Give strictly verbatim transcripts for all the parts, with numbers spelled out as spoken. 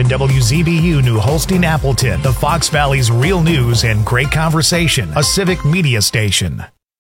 to W Z B U New Holstein Appleton, the Fox Valley's real news and great conversation, a civic media station.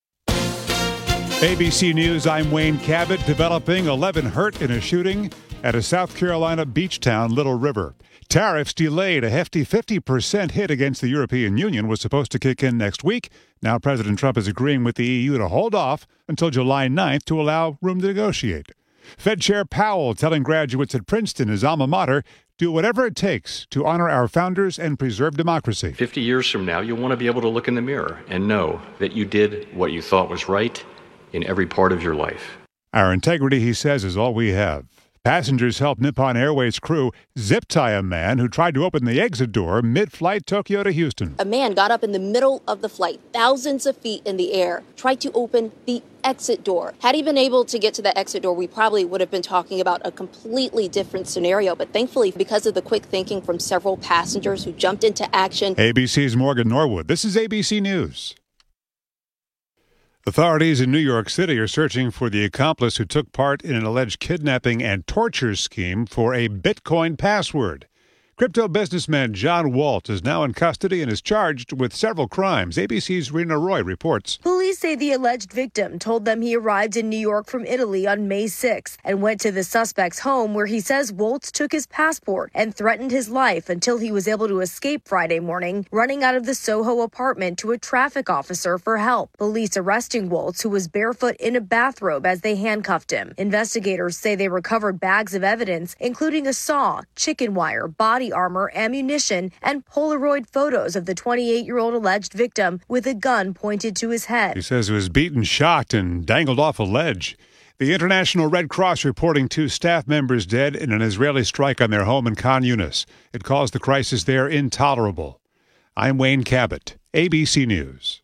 A B C News, I'm Wayne Cabot. Developing eleven hurt in a shooting at a South Carolina beach town, Little River. Tariffs delayed. A hefty fifty percent hit against the European Union was supposed to kick in next week. Now President Trump is agreeing with the E U to hold off until July ninth to allow room to negotiate. Fed Chair Powell telling graduates at Princeton, his alma mater, do whatever it takes to honor our founders and preserve democracy. fifty years from now, you'll want to be able to look in the mirror and know that you did what you thought was right in every part of your life. Our integrity, he says, is all we have. Passengers helped Nippon Airways crew zip-tie a man who tried to open the exit door mid-flight Tokyo to Houston. A man got up in the middle of the flight, thousands of feet in the air, tried to open the exit door. Had he been able to get to the exit door, we probably would have been talking about a completely different scenario. But thankfully, because of the quick thinking from several passengers who jumped into action. A B C's Morgan Norwood. This is A B C News. Authorities in New York City are searching for the accomplice who took part in an alleged kidnapping and torture scheme for a Bitcoin password. Crypto businessman John Walt is now in custody and is charged with several crimes. A B C's Rena Roy reports. Police say the alleged victim told them he arrived in New York from Italy on May sixth and went to the suspect's home where he says Waltz took his passport and threatened his life until he was able to escape Friday morning, running out of the Soho apartment to a traffic officer for help. Police arresting Waltz, who was barefoot in a bathrobe as they handcuffed him. Investigators say they recovered bags of evidence, including a saw, chicken wire, body armor, ammunition, and Polaroid photos of the twenty-eight-year-old alleged victim with a gun pointed to his head. He says he was beaten, shocked, and dangled off a ledge. The International Red Cross reporting two staff members dead in an Israeli strike on their home in Khan Yunis. It calls the crisis there intolerable. I'm Wayne Cabot, A B C News.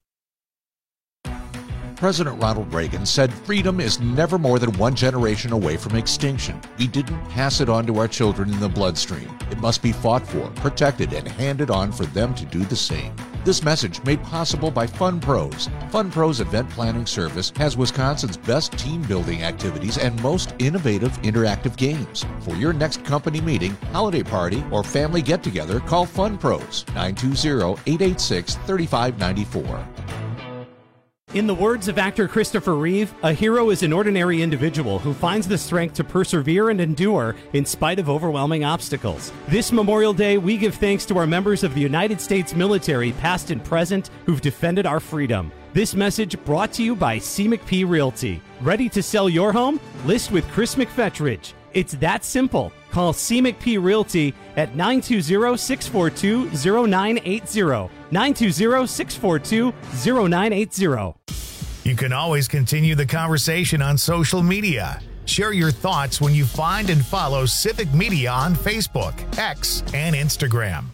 President Ronald Reagan said freedom is never more than one generation away from extinction. We didn't pass it on to our children in the bloodstream. It must be fought for, protected, and handed on for them to do the same. This message made possible by FunPros. FunPros event planning service has Wisconsin's best team-building activities and most innovative interactive games. For your next company meeting, holiday party, or family get-together, call FunPros, nine two zero, eight eight six, three five nine four. In the words of actor Christopher Reeve, a hero is an ordinary individual who finds the strength to persevere and endure in spite of overwhelming obstacles. This Memorial Day, we give thanks to our members of the United States military, past and present, who've defended our freedom. This message brought to you by C. McP Realty. Ready to sell your home? List with Chris McFetridge. It's that simple. Call C. McP Realty at nine two zero, six four two, zero nine eight zero. nine two zero, six four two, zero nine eight zero. You can always continue the conversation on social media. Share your thoughts when you find and follow Civic Media on Facebook, X, and Instagram.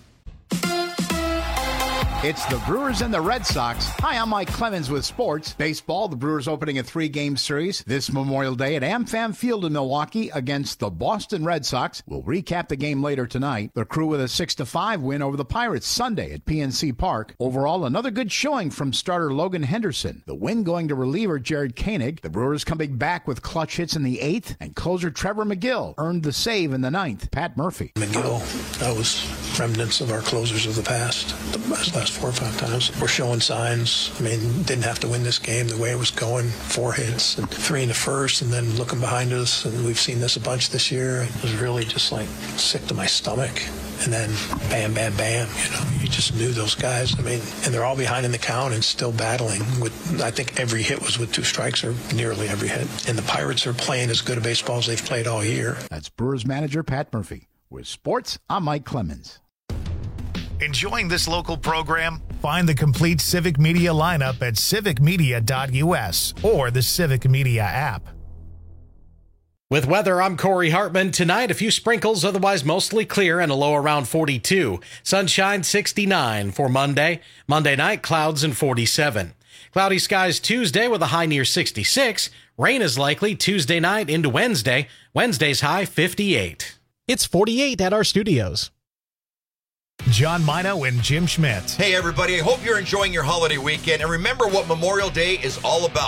It's the Brewers and the Red Sox. Hi, I'm Mike Clemens with sports. Baseball, the Brewers opening a three-game series this Memorial Day at AmFam Field in Milwaukee against the Boston Red Sox. We'll recap the game later tonight. The Crew with a six to five win over the Pirates Sunday at P N C Park. Overall, another good showing from starter Logan Henderson. The win going to reliever Jared Koenig. The Brewers coming back with clutch hits in the eighth, and closer Trevor McGill earned the save in the ninth. Pat Murphy. McGill, that was remnants of our closers of the past. The last four or five times. We're showing signs. I mean, didn't have to win this game the way it was going. Four hits and three in the first, and then looking behind us, and we've seen this a bunch this year. It was really just like sick to my stomach. And then bam, bam, bam. You know, you just knew those guys. I mean, and they're all behind in the count and still battling. With, I think every hit was with two strikes, or nearly every hit. And the Pirates are playing as good a baseball as they've played all year. That's Brewers manager Pat Murphy. With sports, I'm Mike Clemens. Enjoying this local program? Find the complete Civic Media lineup at civic media dot u s or the Civic Media app. With weather, I'm Corey Hartman. Tonight, a few sprinkles, otherwise mostly clear and a low around forty-two. Sunshine sixty-nine for Monday. Monday night, clouds and forty-seven. Cloudy skies Tuesday with a high near sixty-six. Rain is likely Tuesday night into Wednesday. Wednesday's high fifty-eight. It's forty-eight at our studios. John Mino and Jim Schmidt. Hey, everybody. I hope you're enjoying your holiday weekend. And remember what Memorial Day is all about.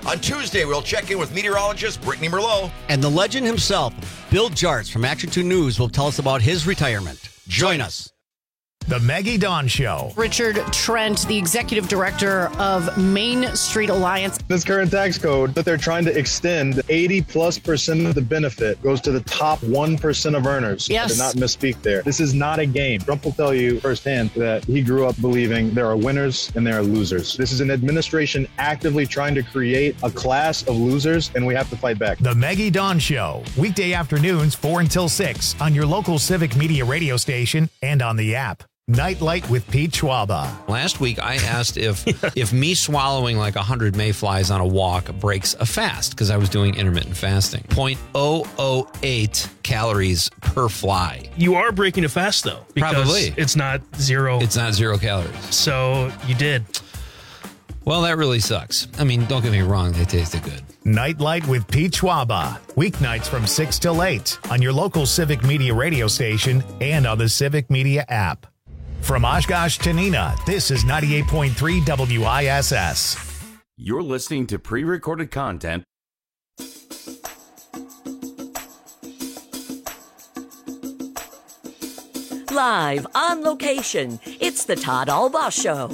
On Tuesday, we'll check in with meteorologist Brittany Merlot. And the legend himself, Bill Jarts from Action two News, will tell us about his retirement. Join us. The Maggie Dawn Show. Richard Trent, the executive director of Main Street Alliance. This current tax code that they're trying to extend, eighty plus percent of the benefit goes to the top one percent of earners. Yes. I did not misspeak there. This is not a game. Trump will tell you firsthand that he grew up believing there are winners and there are losers. This is an administration actively trying to create a class of losers, and we have to fight back. The Maggie Dawn Show. Weekday afternoons, four until six on your local Civic Media radio station and on the app. Nightlight with Pete Schwaba. Last week, I asked if if me swallowing like one hundred mayflies on a walk breaks a fast, because I was doing intermittent fasting. zero point zero zero eight calories per fly. You are breaking a fast, though. Because Probably. It's not zero. It's not zero calories. So you did. Well, that really sucks. I mean, don't get me wrong. They tasted good. Nightlight with Pete Schwaba. Weeknights from six till eight on your local Civic Media radio station and on the Civic Media app. From Oshkosh to Neenah, this is ninety-eight point three W I S S. You're listening to pre-recorded content. Live on location, it's the Todd Albaugh Show.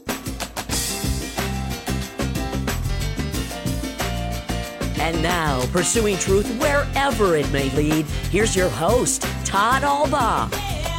And now, pursuing truth wherever it may lead, here's your host, Todd Albaugh.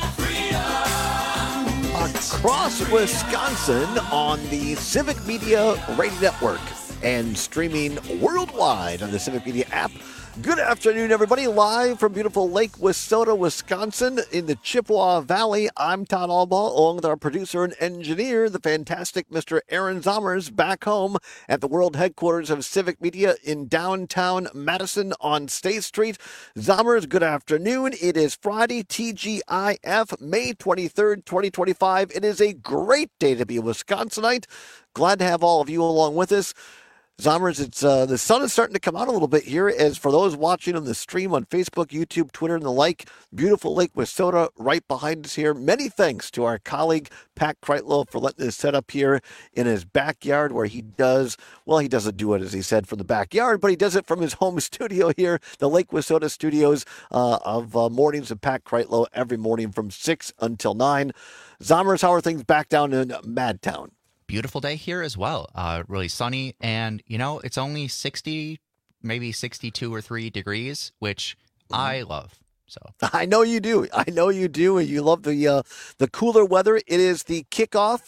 Across Wisconsin on the Civic Media Radio Network and streaming worldwide on the Civic Media app. Good afternoon, everybody. Live from beautiful Lake Wissota, Wisconsin in the Chippewa Valley. I'm Todd Albaugh, along with our producer and engineer, the fantastic Mister Aaron Zommers, back home at the world headquarters of Civic Media in downtown Madison on State Street. Zommers, good afternoon. It is Friday, T G I F, May twenty-third, twenty twenty-five. It is a great day to be a Wisconsinite. Glad to have all of you along with us. Zommers, it's uh, the sun is starting to come out a little bit here. As for those watching on the stream on Facebook, YouTube, Twitter, and the like, beautiful Lake Wissota right behind us here. Many thanks to our colleague Pat Kreitlow for letting us set up here in his backyard, where he does, well, he doesn't do it, as he said, from the backyard, but he does it from his home studio here, the Lake Wissota studios uh, of uh, Mornings of Pat Kreitlow every morning from six until nine. Zommers, how are things back down in Madtown? Beautiful day here as well. Uh, really sunny, and you know it's only sixty, maybe sixty-two or three degrees, which I love. So I know you do. I know you do, and you love the uh, the cooler weather. It is the kickoff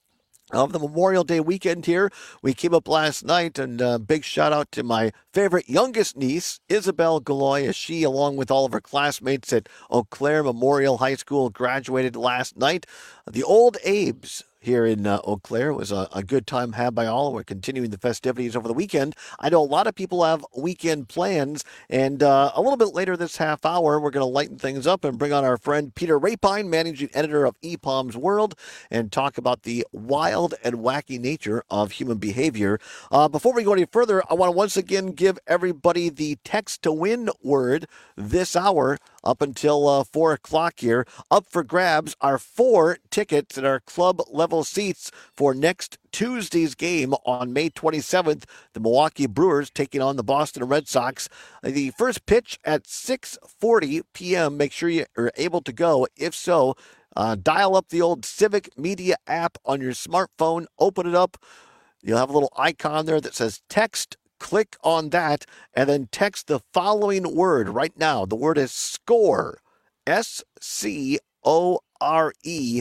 of the Memorial Day weekend here. We came up last night, and uh, big shout out to my favorite youngest niece, Isabel Galoy, as she, along with all of her classmates at Eau Claire Memorial High School, graduated last night. The old Abes here in uh, Eau Claire. It was a, a good time had by all. We're continuing the festivities over the weekend. I know a lot of people have weekend plans, and uh, a little bit later this half hour, we're going to lighten things up and bring on our friend Peter Rapine, managing editor of E P A M's World, and talk about the wild and wacky nature of human behavior. Uh, before we go any further, I want to once again give everybody the text to win word this hour up until uh, four o'clock here. Up for grabs are four tickets at our club level seats for next Tuesday's game on May twenty-seventh. The Milwaukee Brewers taking on the Boston Red Sox. The first pitch at six forty p.m. Make sure you are able to go. If so, uh, dial up the old Civic Media app on your smartphone. Open it up. You'll have a little icon there that says text. Click on that and then text the following word right now. The word is SCORE. S C O R E.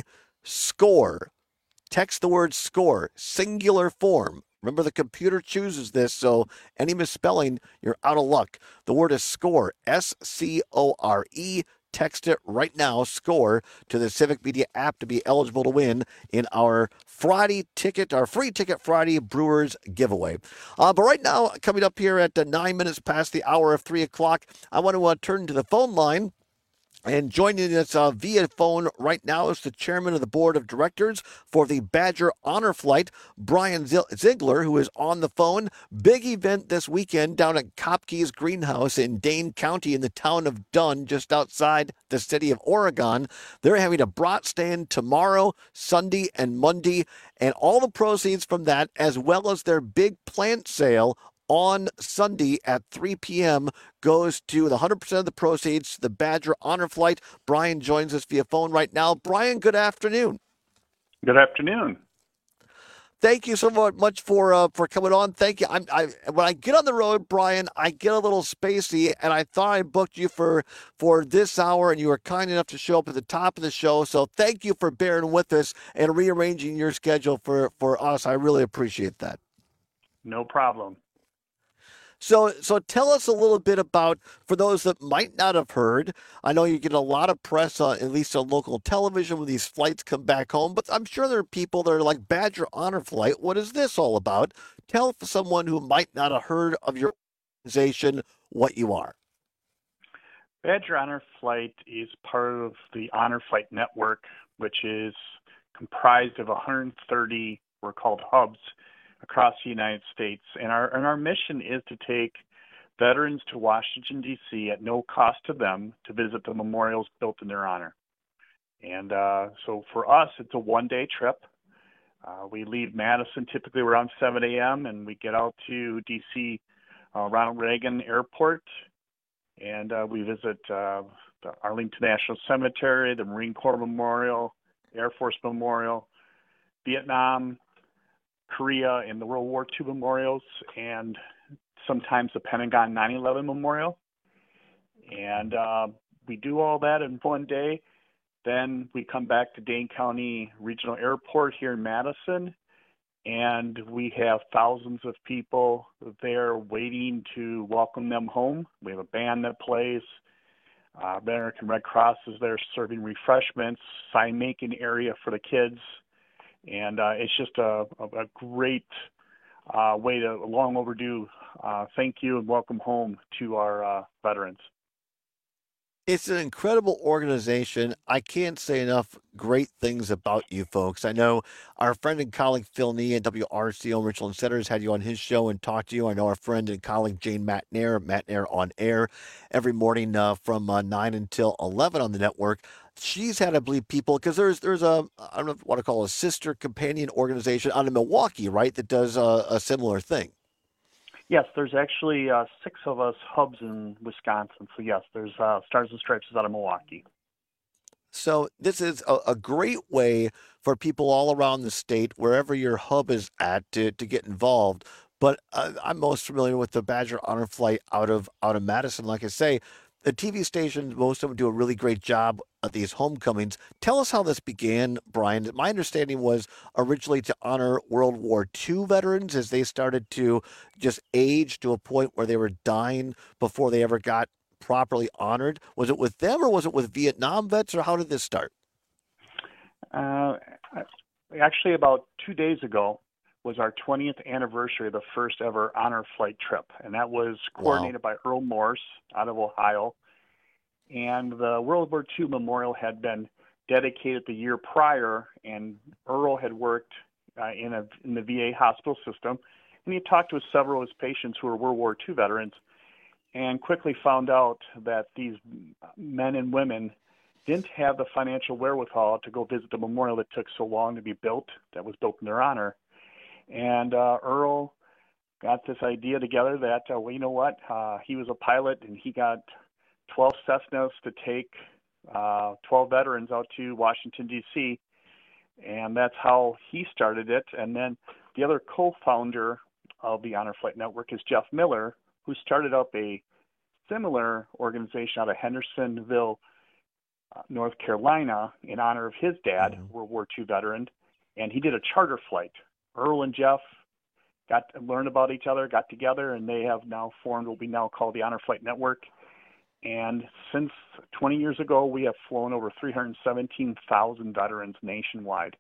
SCORE. Text the word SCORE. Singular form. Remember, the computer chooses this, so any misspelling, you're out of luck. The word is SCORE. S C O R E. Text it right now, SCORE, to the Civic Media app to be eligible to win in our Friday ticket, our free ticket Friday Brewers giveaway. Uh, but right now, coming up here at uh, nine minutes past the hour of three o'clock, I want to uh, turn to the phone line. And joining us uh, via phone right now is the chairman of the board of directors for the Badger Honor Flight, Brian Ziegler, who is on the phone. Big event this weekend down at Kopke's Greenhouse in Dane County in the town of Dunn, just outside the city of Oregon. They're having a brat stand tomorrow, Sunday, and Monday, and all the proceeds from that, as well as their big plant sale, on Sunday at three p.m. goes to the one hundred percent of the proceeds to the Badger Honor Flight. Brian joins us via phone right now. Brian, good afternoon. Good afternoon. Thank you so much for uh, for coming on. Thank you. I'm, I when I get on the road, Brian, I get a little spacey, and I thought I booked you for for this hour, and you were kind enough to show up at the top of the show. So thank you for bearing with us and rearranging your schedule for for us. I really appreciate that. No problem. So, so tell us a little bit about, for those that might not have heard, I know you get a lot of press, uh, at least on local television, when these flights come back home, but I'm sure there are people that are like, Badger Honor Flight, what is this all about? Tell someone who might not have heard of your organization what you are. Badger Honor Flight is part of the Honor Flight Network, which is comprised of one hundred thirty, we're called hubs, across the United States. And our and our mission is to take veterans to Washington, D C at no cost to them to visit the memorials built in their honor. And uh, so for us, it's a one-day trip. Uh, we leave Madison typically around seven a.m. and we get out to D C uh, Ronald Reagan Airport, and uh, we visit uh, the Arlington National Cemetery, the Marine Corps Memorial, Air Force Memorial, Vietnam, Korea, and the World War Two memorials, and sometimes the Pentagon nine eleven memorial. And uh, we do all that in one day. Then we come back to Dane County Regional Airport here in Madison, and we have thousands of people there waiting to welcome them home. We have a band that plays. Uh, American Red Cross is there serving refreshments, sign-making area for the kids. And uh, it's just a, a great uh, way to, a long overdue uh, thank you and welcome home to our uh, veterans. It's an incredible organization. I can't say enough great things about you folks. I know our friend and colleague Phil Nee at W R C O Richland Center has had you on his show and talked to you. I know our friend and colleague Jane Matnair, Matnair on Air, every morning uh, from uh, nine until eleven on the network. She's had, I believe, people, because there's there's a, I don't know what to call a sister companion organization out of Milwaukee, right, that does a, a similar thing. Yes, there's actually uh, six of us hubs in Wisconsin. So, yes, there's uh, Stars and Stripes is out of Milwaukee. So this is a, a great way for people all around the state, wherever your hub is at, to, to get involved. But uh, I'm most familiar with the Badger Honor Flight out of out of Madison. Like I say, the T V stations, most of them do a really great job at these homecomings. Tell us how this began, Brian. My understanding was originally to honor World War Two veterans as they started to just age to a point where they were dying before they ever got properly honored. Was it with them or was it with Vietnam vets, or how did this start? Uh, actually, about two days ago was our twentieth anniversary of the first ever honor flight trip. And that was coordinated wow. by Earl Morse out of Ohio. And the World War Two memorial had been dedicated the year prior, and Earl had worked uh, in, a, in the V A hospital system. And he talked with several of his patients who were World War Two veterans, and quickly found out that these men and women didn't have the financial wherewithal to go visit the memorial that took so long to be built, that was built in their honor. And uh, Earl got this idea together that, uh, well, you know what, uh, he was a pilot, and he got twelve Cessnas to take uh, twelve veterans out to Washington, D C, and that's how he started it. And then the other co-founder of the Honor Flight Network is Jeff Miller, who started up a similar organization out of Hendersonville, uh, North Carolina, in honor of his dad, mm-hmm. World War Two veteran, and he did a charter flight. Earl and Jeff got to learn about each other, got together, and they have now formed what we now call the Honor Flight Network. And since twenty years ago, we have flown over three hundred seventeen thousand veterans nationwide.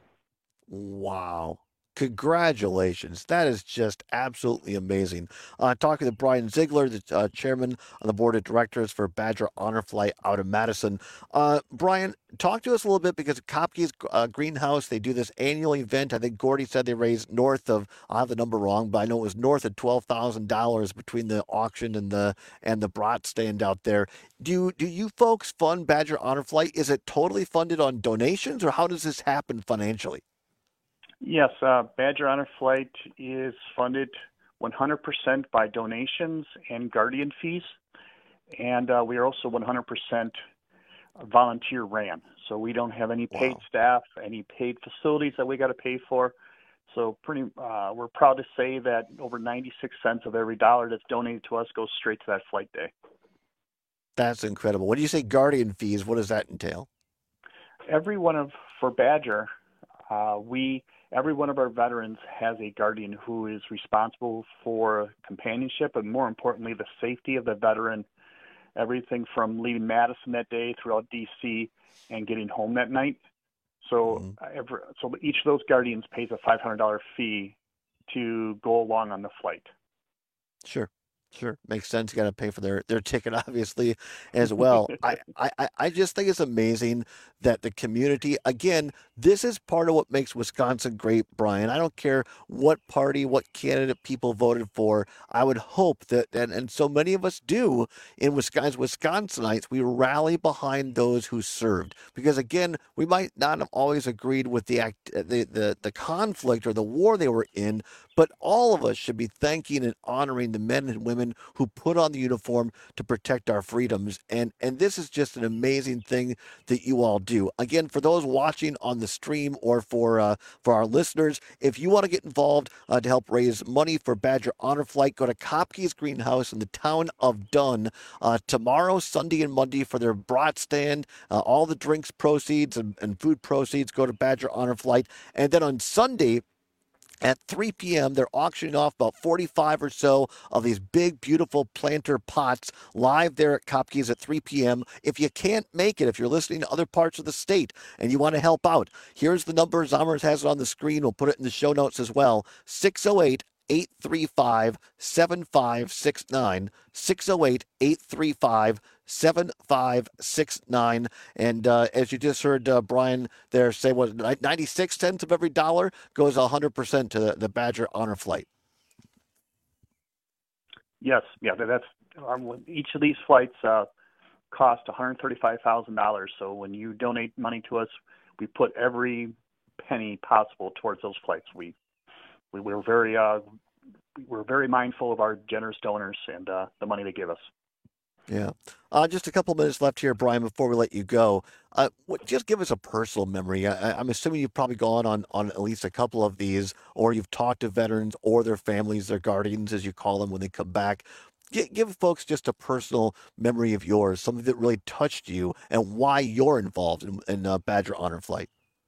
Wow. Congratulations. That is just absolutely amazing. Uh, talking to Brian Ziegler, the uh, chairman on the board of directors for Badger Honor Flight out of Madison. Uh, Brian, talk to us a little bit, because Kopke's uh, Greenhouse, they do this annual event. I think Gordy said they raised north of, I have the number wrong, but I know it was north of twelve thousand dollars between the auction and the and the brat stand out there. Do, do you folks fund Badger Honor Flight? Is it totally funded on donations, or how does this happen financially? Yes, uh, Badger Honor Flight is funded one hundred percent by donations and guardian fees. And uh, we are also one hundred percent volunteer ran. So we don't have any paid wow. staff, any paid facilities that we got to pay for. So pretty, uh, we're proud to say that over ninety-six cents of every dollar that's donated to us goes straight to that flight day. That's incredible. When you say guardian fees, what does that entail? Every one of, for Badger, uh, we, every one of our veterans has a guardian who is responsible for companionship and, more importantly, the safety of the veteran. Everything from leaving Madison that day throughout D C and getting home that night. So, mm-hmm. every, so each of those guardians pays a five hundred dollars fee to go along on the flight. Sure. Sure. Makes sense. You got to pay for their, their ticket, obviously, as well. I, I, I just think it's amazing that the community, again, this is part of what makes Wisconsin great, Brian. I don't care what party, what candidate people voted for. I would hope that, and, and so many of us do in Wisconsin, Wisconsinites, we rally behind those who served. Because, again, we might not have always agreed with the, act, the, the, the conflict or the war they were in, but all of us should be thanking and honoring the men and women who put on the uniform to protect our freedoms. And and this is just an amazing thing that you all do. Again, for those watching on the stream or for uh, for our listeners, if you want to get involved uh, to help raise money for Badger Honor Flight, go to Kopke's Greenhouse in the town of Dunn uh, tomorrow, Sunday, and Monday for their brat stand. Uh, all the drinks proceeds and, and food proceeds go to Badger Honor Flight. And then on Sunday, at three p.m., they're auctioning off about forty-five or so of these big, beautiful planter pots live there at Kopke's at three p.m. If you can't make it, if you're listening to other parts of the state and you want to help out, here's the number. Zommers has it on the screen. We'll put it in the show notes as well. six oh eight, eight three five, seven five six nine. six oh eight, eight three five, seven five six nine. And uh, as you just heard uh, Brian there say, what, ninety-six cents of every dollar goes one hundred percent to the, the Badger Honor Flight. Yes, yeah, that's um, each of these flights uh, cost one hundred thirty-five thousand dollars. So when you donate money to us, we put every penny possible towards those flights. We we we're very uh, we're very mindful of our generous donors and uh, the money they give us. Yeah. Uh, just a couple minutes left here, Brian, before we let you go. Uh, what, just give us a personal memory. I, I'm assuming you've probably gone on, on at least a couple of these, or you've talked to veterans or their families, their guardians, as you call them, when they come back. G- give folks just a personal memory of yours, something that really touched you, and why you're involved in, in uh, Badger Honor Flight.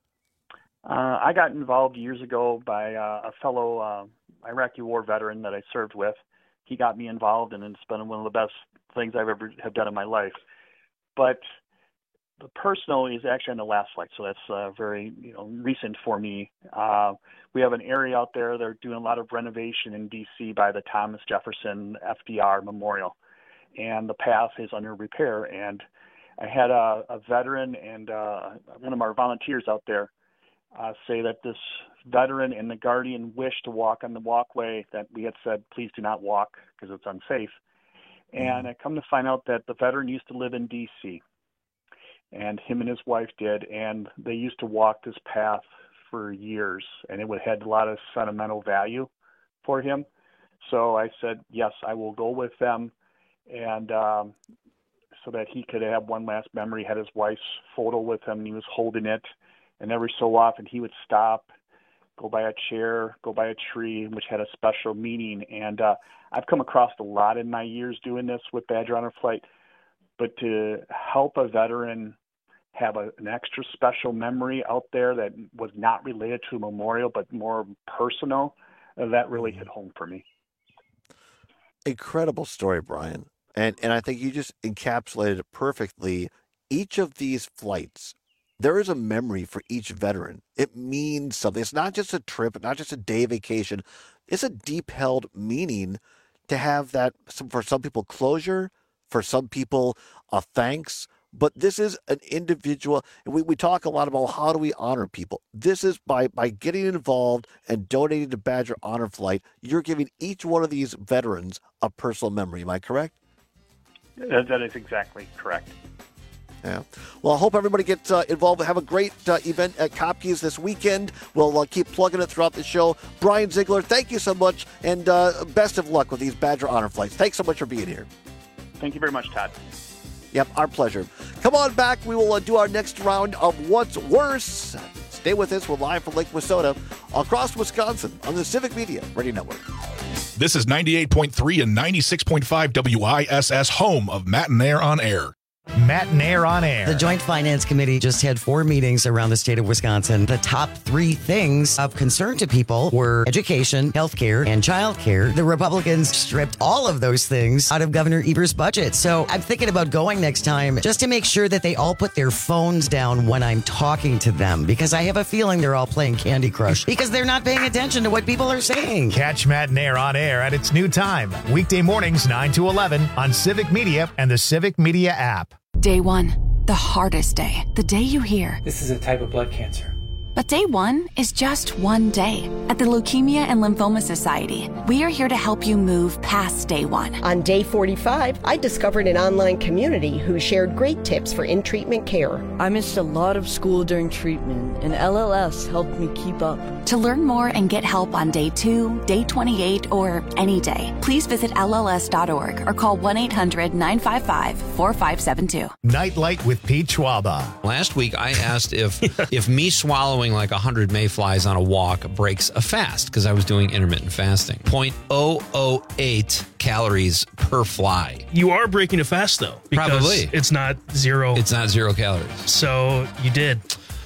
Uh, I got involved years ago by uh, a fellow uh, Iraqi war veteran that I served with. He got me involved, and it's been one of the best things I've ever have done in my life. But the personal is actually on the last flight, so that's uh, very you know recent for me. Uh, we have an area out there. They're doing a lot of renovation in D C by the Thomas Jefferson F D R Memorial, and the path is under repair. And I had a, a veteran and uh, one of our volunteers out there uh, say that this veteran and the guardian wished to walk on the walkway that we had said, please do not walk because it's unsafe. And I come to find out that the veteran used to live in D C, and him and his wife did, and they used to walk this path for years, and it would had a lot of sentimental value for him. So I said, yes, I will go with them, and um, so that he could have one last memory. He had his wife's photo with him, and he was holding it, and every so often he would stop, go by a chair, go by a tree, which had a special meaning. And uh, I've come across a lot in my years doing this with Badger Honor Flight, but to help a veteran have a, an extra special memory out there that was not related to a memorial, but more personal, uh, that really hit home for me. Incredible story, Brian. And, and I think you just encapsulated it perfectly. Each of these flights, there is a memory for each veteran. It means something. It's not just a trip, not just a day vacation. It's a deep-held meaning to have that, for some people, closure, for some people, a thanks. But this is an individual. We, we talk a lot about how do we honor people. This is by, by getting involved and donating to Badger Honor Flight, you're giving each one of these veterans a personal memory. Am I correct? That, that is exactly correct. Yeah. Well, I hope everybody gets uh, involved. Have a great uh, event at Kopke's this weekend. We'll uh, keep plugging it throughout the show. Brian Ziegler, thank you so much, and uh, best of luck with these Badger Honor Flights. Thanks so much for being here. Thank you very much, Todd. Yep, our pleasure. Come on back. We will uh, do our next round of What's Worse. Stay with us. We're live from Lake Wissota across Wisconsin on the Civic Media Radio Network. This is ninety-eight point three and ninety-six point five W I S S, home of Matt and Air on Air. Matt and Air on Air. The Joint Finance Committee just had four meetings around the state of Wisconsin. The top three things of concern to people were education, healthcare, and childcare. The Republicans stripped all of those things out of Governor Evers' budget. So I'm thinking about going next time just to make sure that they all put their phones down when I'm talking to them, because I have a feeling they're all playing Candy Crush because they're not paying attention to what people are saying. Catch Matt and Air on Air at its new time, weekday mornings nine to eleven on Civic Media and the Civic Media app. Day one, the hardest day, the day you hear, "This is a type of blood cancer." But day one is just one day. At the Leukemia and Lymphoma Society, we are here to help you move past day one. On day forty-five, I discovered an online community who shared great tips for in-treatment care. I missed a lot of school during treatment, and L L S helped me keep up. To learn more and get help on day two, day twenty-eight, or any day, please visit L L S dot org or call one eight hundred nine five five four five seven two. Nightlight with Pete Schwaba. Last week, I asked if if me swallowing like one hundred mayflies on a walk breaks a fast, because I was doing intermittent fasting. zero point zero zero eight calories per fly. You are breaking a fast, though. Because Probably. It's not zero. It's not zero calories. So you did.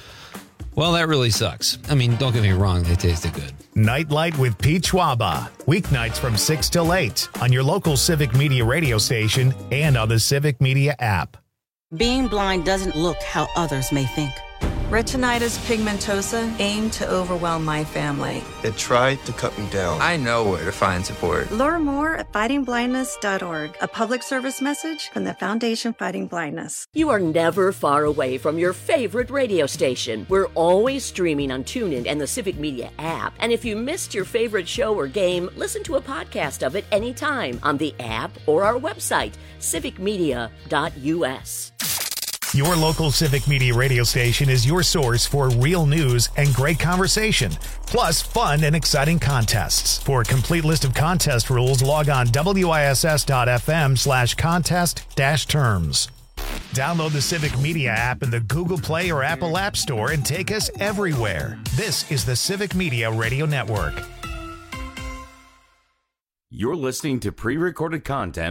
Well, that really sucks. I mean, don't get me wrong, they tasted good. Nightlight with Pete Schwaba. Weeknights from six till eight on your local Civic Media radio station and on the Civic Media app. Being blind doesn't look how others may think. Retinitis pigmentosa aimed to overwhelm my family. It tried to cut me down. I know where to find support. Learn more at fighting blindness dot org, a public service message from the Foundation Fighting Blindness. You are never far away from your favorite radio station. We're always streaming on TuneIn and the Civic Media app. And if you missed your favorite show or game, listen to a podcast of it anytime on the app or our website, civic media dot U S. Your local Civic Media radio station is your source for real news and great conversation, plus fun and exciting contests. For a complete list of contest rules, log on W I S S dot F M slash contest dash terms. Download the Civic Media app in the Google Play or Apple App Store and take us everywhere. This is the Civic Media Radio Network. You're listening to pre-recorded content.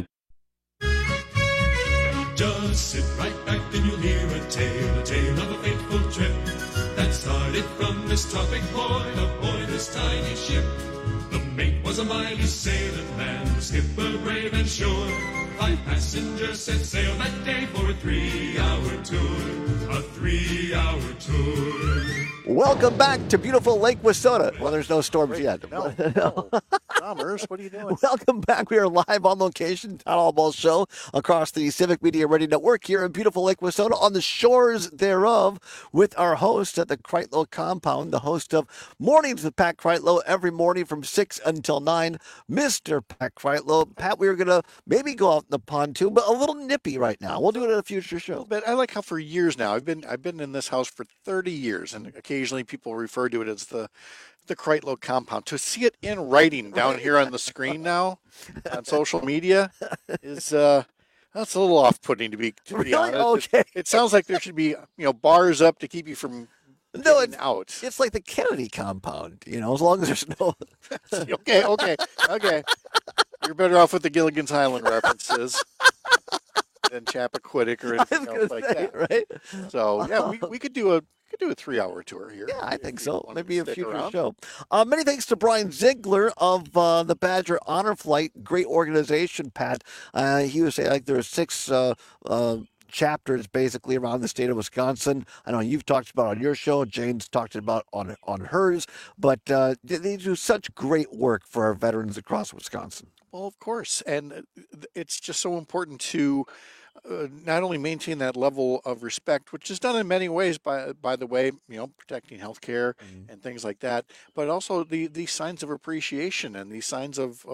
Just sit right back and you'll hear a tale, a tale of a fateful trip that started from this tropic point aboard this tiny ship. The mate was a mighty sailing man, the skipper brave and sure. Five passengers set sail that day for a three-hour tour, a three-hour tour. Welcome back to beautiful Lake Wissota. Well, there's no storms yet. No, no. Summers, what are you doing? Welcome back. We are live on location, Town Hall Show, across the Civic Media Radio Network here in beautiful Lake Wissota, on the shores thereof, with our host at the Kreitlow compound, the host of Mornings with Pat Kreitlow, every morning from six until nine, Mister Pat Kreitlow. Pat, we were going to maybe go out in the pontoon, but a little nippy right now. We'll do it at a future show. But I like how for years now, I've been I've been in this house for thirty years, and occasionally people refer to it as the the Kreitlow compound. To see it in writing down right here on the screen now on social media is uh that's a little off-putting to be to be really? honest. Okay. It, it sounds like there should be, you know, bars up to keep you from no, it's out. It's like the Kennedy compound, you know, as long as there's no okay, okay, okay. You're better off with the Gilligan's Island references than Chappaquiddick or anything else like say, that. Right? So yeah, we, we could do a we could do a three hour tour here. Yeah, I think so. Maybe a future around. show. Uh, many thanks to Brian Ziegler of uh, the Badger Honor Flight. Great organization, Pat. Uh, he was saying like there are six uh, uh, chapters basically around the state of Wisconsin. I know you've talked about on your show. Jane's talked about on on hers. But uh, they do such great work for our veterans across Wisconsin. Well, of course, and it's just so important to uh, not only maintain that level of respect, which is done in many ways, by by the way, you know, protecting healthcare mm-hmm. and things like that, but also the these signs of appreciation and these signs of, of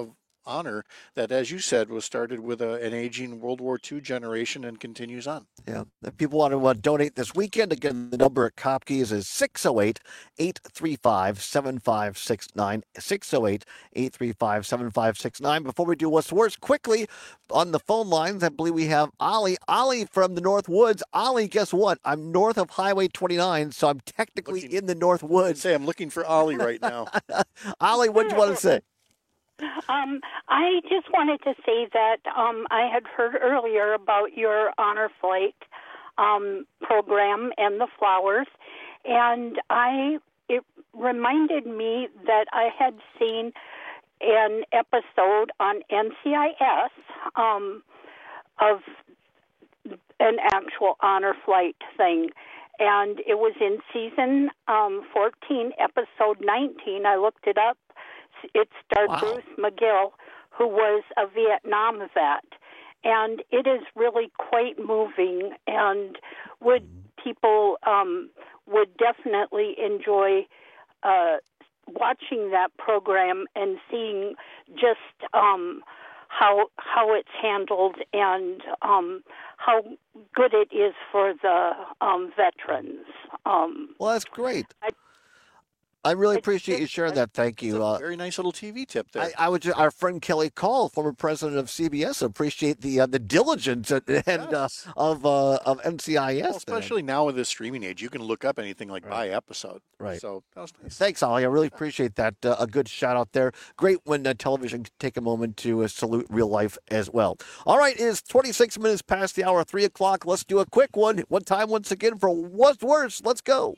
honor that, as you said, was started with a, an aging World War Two generation and continues on. Yeah. If people want to uh, donate this weekend, again, the number at Kopke's is six oh eight, eight three five, seven five six nine, six oh eight, eight three five, seven five six nine. Before we do what's worse, quickly on the phone lines, I believe we have Ollie. Ollie from the North Woods. Ollie, guess what? I'm north of Highway twenty-nine, so I'm technically looking, in the North Woods. Say, I'm looking for Ollie right now. Ollie, what do you want to say? Um, I just wanted to say that um, I had heard earlier about your Honor Flight um, program and the flowers, and I it reminded me that I had seen an episode on N C I S um, of an actual Honor Flight thing. And it was in season um, fourteen, episode nineteen. I looked it up. It starred wow. Bruce McGill, who was a Vietnam vet. And it is really quite moving, and would people um, would definitely enjoy uh, watching that program and seeing just um, how how it's handled and um, how good it is for the um, veterans. Um, well, that's great. I, I really appreciate you sharing that. Thank you. That's a very nice little T V tip there. I, I would just, our friend Kelly Call, former president of C B S, appreciate the uh, the diligence and, yes. uh, of uh, of N C I S. Well, especially now with this streaming age, you can look up anything like right. by episode. Right. So that was nice. Thanks, Ollie. I really appreciate that. Uh, a good shout out there. Great when uh, television can take a moment to uh, salute real life as well. All right, it is twenty-six minutes past the hour, three o'clock. Let's do a quick one. One time once again for What's Worse. Let's go.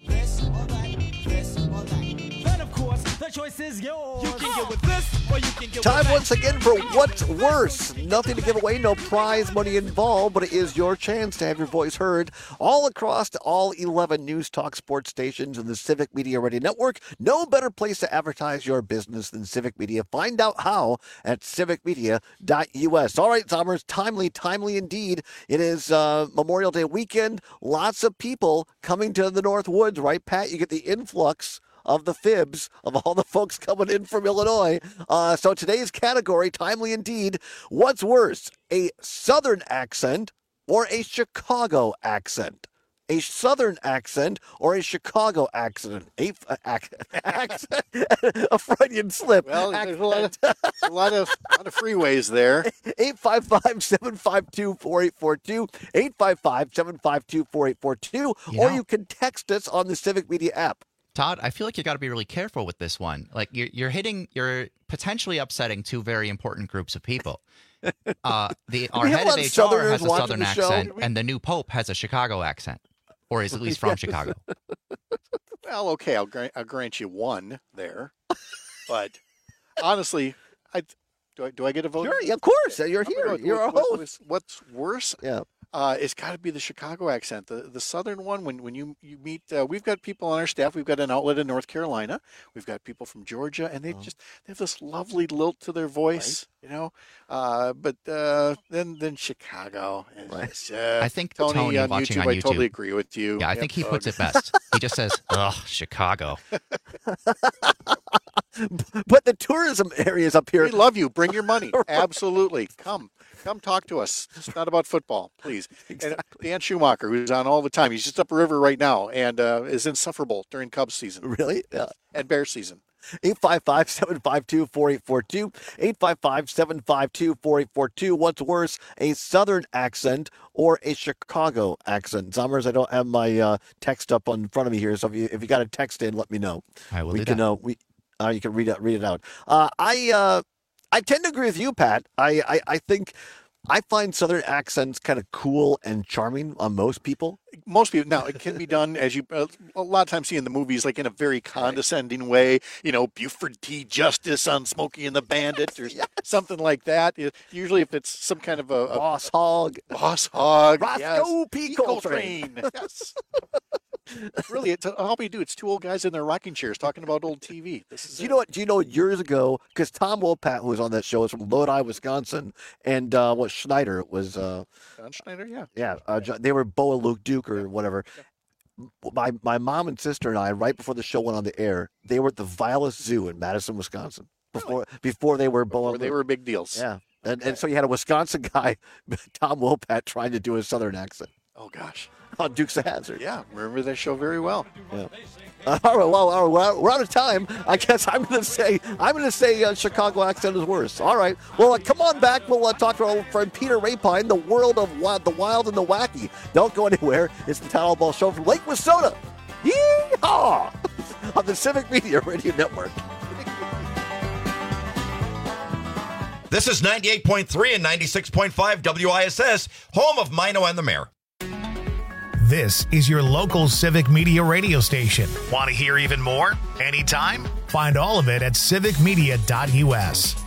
The choice is yours. You can get with this, or you can get Time with once again for What's Worse. Nothing to give away, no prize money involved, but it is your chance to have your voice heard all across all eleven News Talk sports stations in the Civic Media Radio Network. No better place to advertise your business than Civic Media. Find out how at civic media dot U S. All right, Zommers, timely, timely indeed. It is uh, Memorial Day weekend. Lots of people coming to the North Woods, right, Pat? You get the influx of the fibs of all the folks coming in from Illinois. Uh, so today's category, timely indeed. What's worse, a Southern accent or a Chicago accent? A Southern accent or a Chicago accent? A, uh, ac- accent. A Freudian slip. Well, there's a lot of, a lot of, a lot of freeways there. eight five five, seven five two, four eight four two, eight five five, seven five two, four eight four two, You or know, you can text us on the Civic Media app. Todd, I feel like you got to be really careful with this one. Like you're, you're hitting, you're potentially upsetting two very important groups of people. Uh, the our head of H R has a Southern accent, and the new Pope has a Chicago accent, or is at least from Chicago. Well, okay, I'll grant, I'll grant you one there, but honestly, I do I do I get a vote? Sure, yeah, of course, you're I'm here. gonna go You're a with what- host. what's- What's worse? Yeah. Uh, it's got to be the Chicago accent, the the Southern one. When when you you meet, uh, we've got people on our staff. We've got an outlet in North Carolina. We've got people from Georgia, and they Oh. just they have this lovely lilt to their voice, you know. Uh, but uh, then then Chicago. and it's, uh, I think Tony, Tony on watching YouTube, on I totally YouTube. agree with you. Yeah, I Yep, think he uh, puts it best. He just says, "Ugh, Chicago." But the tourism areas up here. We love you. Bring your money. Absolutely. Come. Come talk to us. It's not about football, please. Exactly. And Dan Schumacher, who's on all the time, he's just upriver right now and uh, is insufferable during Cubs season. Really? Yeah. And Bears season. eight five five, seven five two, four eight four two, eight five five, seven five two, four eight four two. What's worse, a Southern accent or a Chicago accent? Zommers, I don't have my uh, text up in front of me here, so if you if you got a text in, let me know. I will we do can, that. Uh, we, uh, you can read it, read it out. Uh, I uh, I tend to agree with you, Pat. I, I, I think I find Southern accents kind of cool and charming on most people. Most people now it can be done as you uh, a lot of times see in the movies, like in a very condescending way. You know, Buford T. Justice on Smokey and the Bandit, or yes. something like that. It, usually, if it's some kind of a, a Boss Hog, Boss Hog, Roscoe yes. P. Coltrane. Yes. Really, it's all we do. It's two old guys in their rocking chairs talking about old T V. This is do you know what? Do you know years ago? Because Tom Wopat, who was on that show, is from Lodi, Wisconsin, and uh, what Schneider was. Uh, John Schneider, yeah, yeah. Uh, they were Bo and Luke Duke or whatever. My my mom and sister and I, right before the show went on the air, they were at the Vilas Zoo in Madison, Wisconsin. before before they were before they were big deals. Yeah, and and so you had a Wisconsin guy, Tom Wopat, trying to do a Southern accent. Oh gosh, on Dukes of Hazzard. Yeah, remember that show very well. Yeah. Uh, all right, well, all right, we're out of time. I guess I'm going to say I'm going to say uh, Chicago accent is worse. All right. Well, uh, come on back. We'll uh, talk to our old friend Peter Rapine, the world of wild, the wild and the wacky. Don't go anywhere. It's the Town Hall Ball Show from Lake Wissota. Yee-haw! On the Civic Media Radio Network. This is ninety-eight point three and ninety-six point five W I S S, home of Mino and the Mayor. This is your local Civic Media radio station. Want to hear even more? Anytime? Find all of it at civic media dot U S.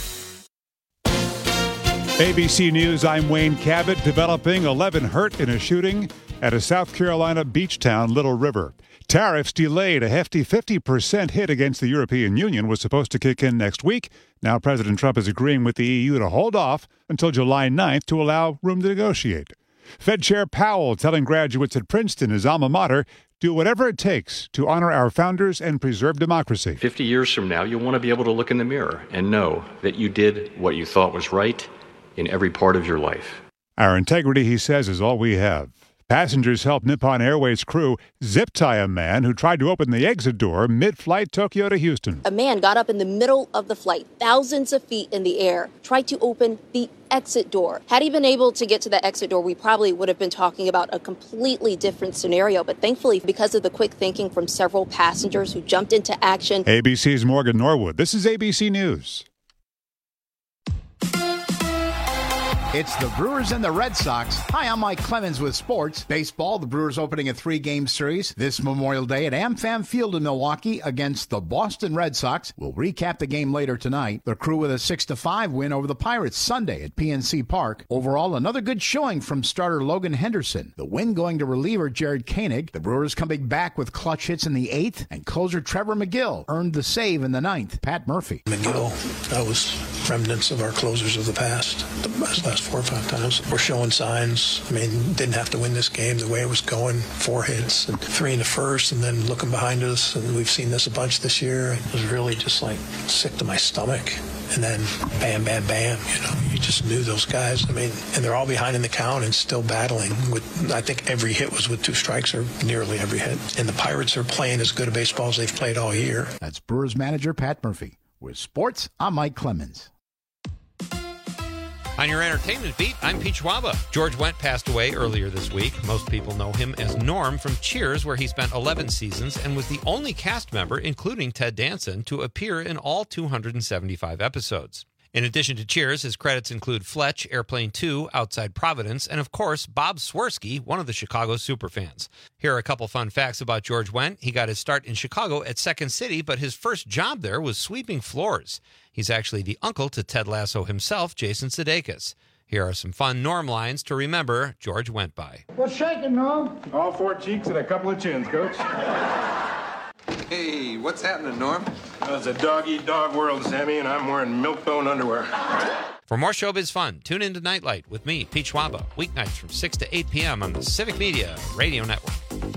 A B C News, I'm Wayne Cabot. Developing eleven hurt in a shooting at a South Carolina beach town, Little River. Tariffs delayed. A hefty fifty percent hit against the European Union was supposed to kick in next week. Now President Trump is agreeing with the E U to hold off until July ninth to allow room to negotiate. Fed Chair Powell telling graduates at Princeton, his alma mater, do whatever it takes to honor our founders and preserve democracy. fifty years from now, you'll want to be able to look in the mirror and know that you did what you thought was right in every part of your life. Our integrity, he says, is all we have. Passengers helped Nippon Airways crew zip-tie a man who tried to open the exit door mid-flight Tokyo to Houston. A man got up in the middle of the flight, thousands of feet in the air, tried to open the exit door. Had he been able to get to the exit door, we probably would have been talking about a completely different scenario. But thankfully, because of the quick thinking from several passengers who jumped into action. A B C's Morgan Norwood. This is A B C News. It's the Brewers and the Red Sox. Hi, I'm Mike Clemens with sports. Baseball, the Brewers opening a three-game series this Memorial Day at AmFam Field in Milwaukee against the Boston Red Sox. We'll recap the game later tonight. The Crew with a six to five win over the Pirates Sunday at P N C Park. Overall, another good showing from starter Logan Henderson. The win going to reliever Jared Koenig. The Brewers coming back with clutch hits in the eighth, and closer Trevor McGill earned the save in the ninth. Pat Murphy. McGill, that was remnants of our closers of the past. The last four or five times. We're showing signs. I mean, didn't have to win this game the way it was going. Four hits and three in the first, and then looking behind us, and we've seen this a bunch this year. It was really just like sick to my stomach. And then bam, bam, bam, you know, you just knew those guys. I mean, and they're all behind in the count and still battling with, I think every hit was with two strikes or nearly every hit. And the Pirates are playing as good a baseball as they've played all year. That's Brewers manager Pat Murphy. With sports, I'm Mike Clemens. On your entertainment beat, I'm Pete Schwaba. George Wendt passed away earlier this week. Most people know him as Norm from Cheers, where he spent eleven seasons and was the only cast member, including Ted Danson, to appear in all two hundred seventy-five episodes. In addition to Cheers, his credits include Fletch, Airplane two, Outside Providence, and of course, Bob Swirsky, one of the Chicago superfans. Here are a couple fun facts about George Wendt. He got his start in Chicago at Second City, but his first job there was sweeping floors. He's actually the uncle to Ted Lasso himself, Jason Sudeikis. Here are some fun Norm lines to remember George Wendt by. What's shaking, Norm? All four cheeks and a couple of chins, Coach. Hey, what's happening, Norm? Well, it's a dog-eat-dog world, Sammy, and I'm wearing milk-bone underwear. For more showbiz fun, tune into Nightlight with me, Pete Schwaba, weeknights from six to eight p.m. on the Civic Media Radio Network.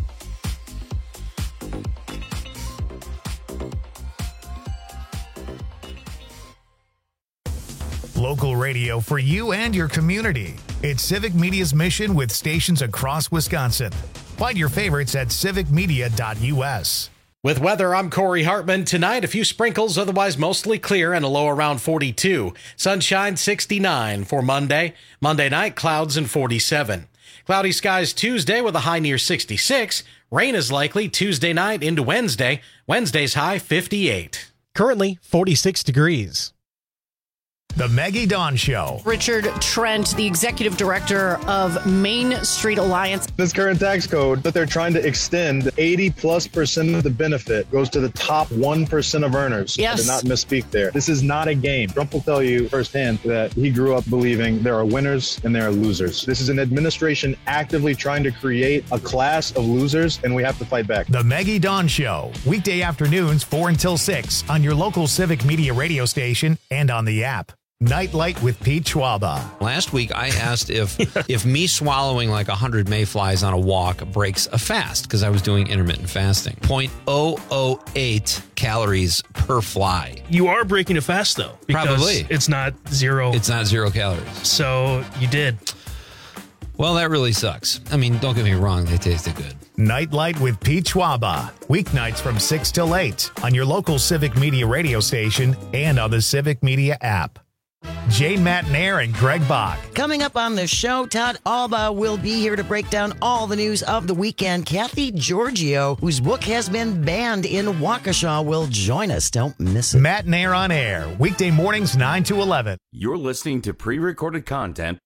Local radio for you and your community. It's Civic Media's mission with stations across Wisconsin. Find your favorites at civic media dot U S. With weather, I'm Corey Hartman. Tonight, a few sprinkles, otherwise mostly clear and a low around forty-two. Sunshine, sixty-nine for Monday. Monday night, clouds and forty-seven. Cloudy skies Tuesday with a high near sixty-six. Rain is likely Tuesday night into Wednesday. Wednesday's high, fifty-eight. Currently, forty-six degrees. The Maggie Dawn Show. Richard Trent, the executive director of Main Street Alliance. This current tax code that they're trying to extend, eighty plus percent of the benefit goes to the top one percent of earners. Yes. I did not misspeak there. This is not a game. Trump will tell you firsthand that he grew up believing there are winners and there are losers. This is an administration actively trying to create a class of losers, and we have to fight back. The Maggie Dawn Show. Weekday afternoons, four until six on your local Civic Media radio station and on the app. Nightlight with Pete Schwaba. Last week, I asked if if me swallowing like one hundred mayflies on a walk breaks a fast, because I was doing intermittent fasting. zero point zero zero eight calories per fly. You are breaking a fast, though. Because Probably. It's not zero. It's not zero calories. So you did. Well, that really sucks. I mean, don't get me wrong. They tasted good. Nightlight with Pete Schwaba. Weeknights from six till eight on your local Civic Media radio station and on the Civic Media app. Jane Matnair and Greg Bach. Coming up on the show, Todd Alba will be here to break down all the news of the weekend. Kathy Giorgio, whose book has been banned in Waukesha, will join us. Don't miss it. Matnair on air, weekday mornings nine to eleven. You're listening to pre-recorded content.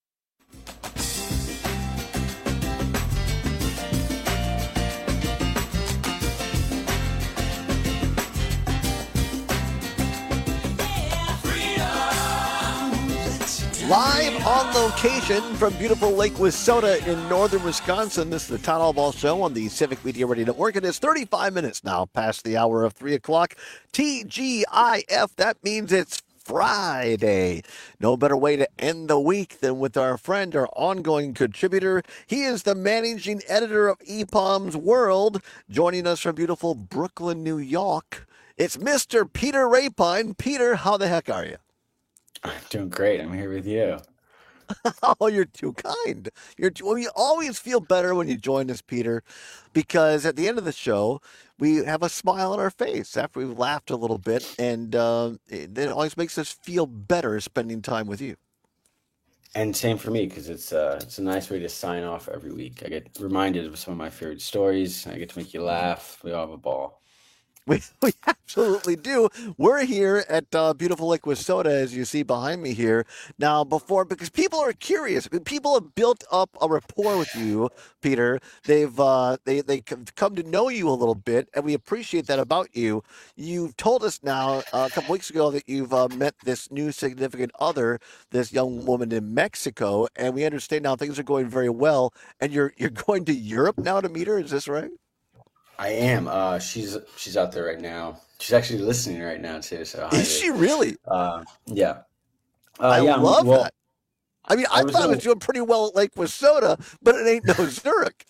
Live on location from beautiful Lake Wissota in northern Wisconsin. This is the Todd Alba Show on the Civic Media Radio Network. It is thirty-five minutes now past the hour of three o'clock. T G I F, that means it's Friday. No better way to end the week than with our friend, our ongoing contributor. He is the managing editor of E P O M's World, joining us from beautiful Brooklyn, New York. It's Mister Peter Rapine. Peter, how the heck are you? I'm doing great. I'm here with you. Oh, you're too kind. You're too, well, you always feel better when you join us, Peter, because at the end of the show, we have a smile on our face after we've laughed a little bit, and uh, it, it always makes us feel better spending time with you. And same for me, because it's, uh, it's a nice way to sign off every week. I get reminded of some of my favorite stories. I get to make you laugh. We all have a ball. We, we absolutely do. We're here at uh, beautiful Lake Wissota, as you see behind me here. Now, before, because people are curious. People have built up a rapport with you, Peter. They've uh, they they come to know you a little bit, and we appreciate that about you. You've told us now uh, a couple weeks ago that you've uh, met this new significant other, this young woman in Mexico, and we understand now things are going very well. And you're you're going to Europe now to meet her. Is this right? I am. Uh, she's she's out there right now. She's actually listening right now too. So hi, is she really? Uh, yeah. Uh, I yeah, love well, that. I mean, I, I was thought I was doing pretty well at Lake Wissota, but it ain't no Zurich.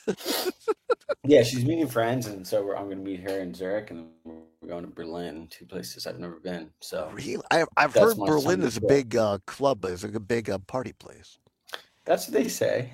Yeah, she's meeting friends, and so we're, I'm going to meet her in Zurich, and we're going to Berlin, two places I've never been. So really, I, I've heard Berlin is a big uh, club, is a big uh, party place. That's what they say.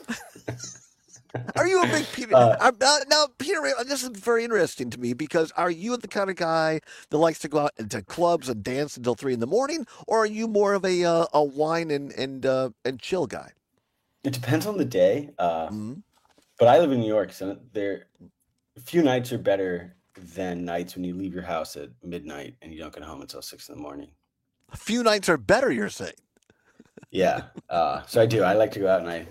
Are you a big Peter? Uh, uh, now, Peter, this is very interesting to me because are you the kind of guy that likes to go out into clubs and dance until three in the morning, or are you more of a uh, a wine and and uh, and chill guy? It depends on the day. Uh, mm-hmm. But I live in New York, so there a few nights are better than nights when you leave your house at midnight and you don't get home until six in the morning. A few nights are better, you're saying? Yeah. Uh, so I do. I like to go out and I.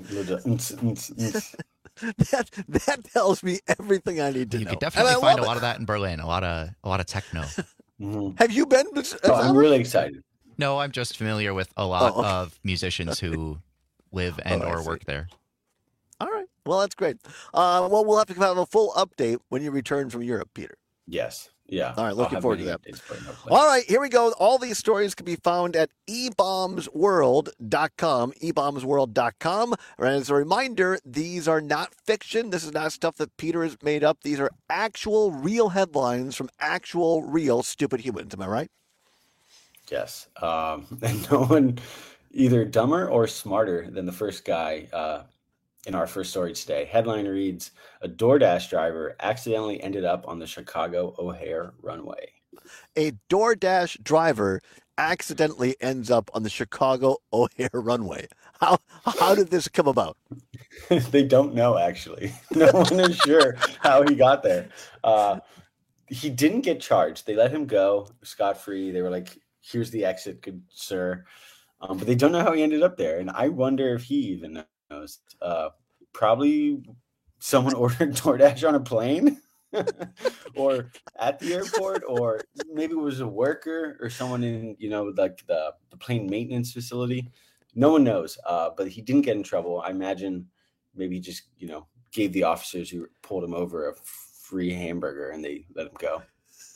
That that tells me everything I need to you know. You could definitely find a lot of that in Berlin. A lot of a lot of techno. Mm-hmm. Have you been? Oh, I'm really excited. No, I'm just familiar with a lot oh, okay. of musicians who live and oh, or work there. All right. Well, that's great. Uh, well, we'll have to have a full update when you return from Europe, Peter. Yes. Yeah. All right. Looking forward to that. All right. Here we go. All these stories can be found at e bombs world dot com, e bombs world dot com. And as a reminder, these are not fiction. This is not stuff that Peter has made up. These are actual, real headlines from actual, real stupid humans. Am I right? Yes. Um, and no one either dumber or smarter than the first guy uh, in our first story today. Headline reads, a DoorDash driver accidentally ended up on the Chicago O'Hare runway. A DoorDash driver accidentally ends up on the Chicago O'Hare runway. How how did this come about? They don't know, actually. No one is sure how he got there. Uh, he didn't get charged. They let him go scot-free. They were like, here's the exit, good sir. Um, but they don't know how he ended up there. And I wonder if he even knows. Uh, probably someone ordered DoorDash on a plane or at the airport, or maybe it was a worker or someone in, you know, like the, the plane maintenance facility. No one knows, uh, but he didn't get in trouble. I imagine maybe he just, you know, gave the officers who pulled him over a free hamburger and they let him go.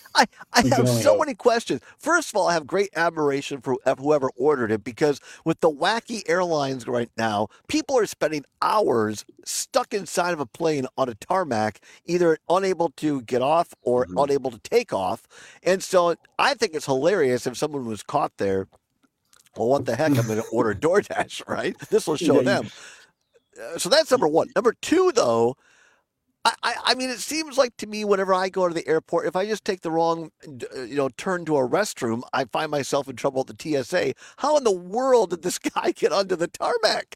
I, I We can have only so hope. many questions. First of all, I have great admiration for whoever ordered it because with the wacky airlines right now, people are spending hours stuck inside of a plane on a tarmac, either unable to get off or Mm-hmm. unable to take off. And so I think it's hilarious if someone was caught there. Well, what the heck? I'm going to order DoorDash, right? This will show Yeah, you- them. Uh, so that's number one. Number two, though, I, I, I mean, it seems like to me, whenever I go to the airport, if I just take the wrong, uh, you know, turn to a restroom, I find myself in trouble at the T S A. How in the world did this guy get onto the tarmac?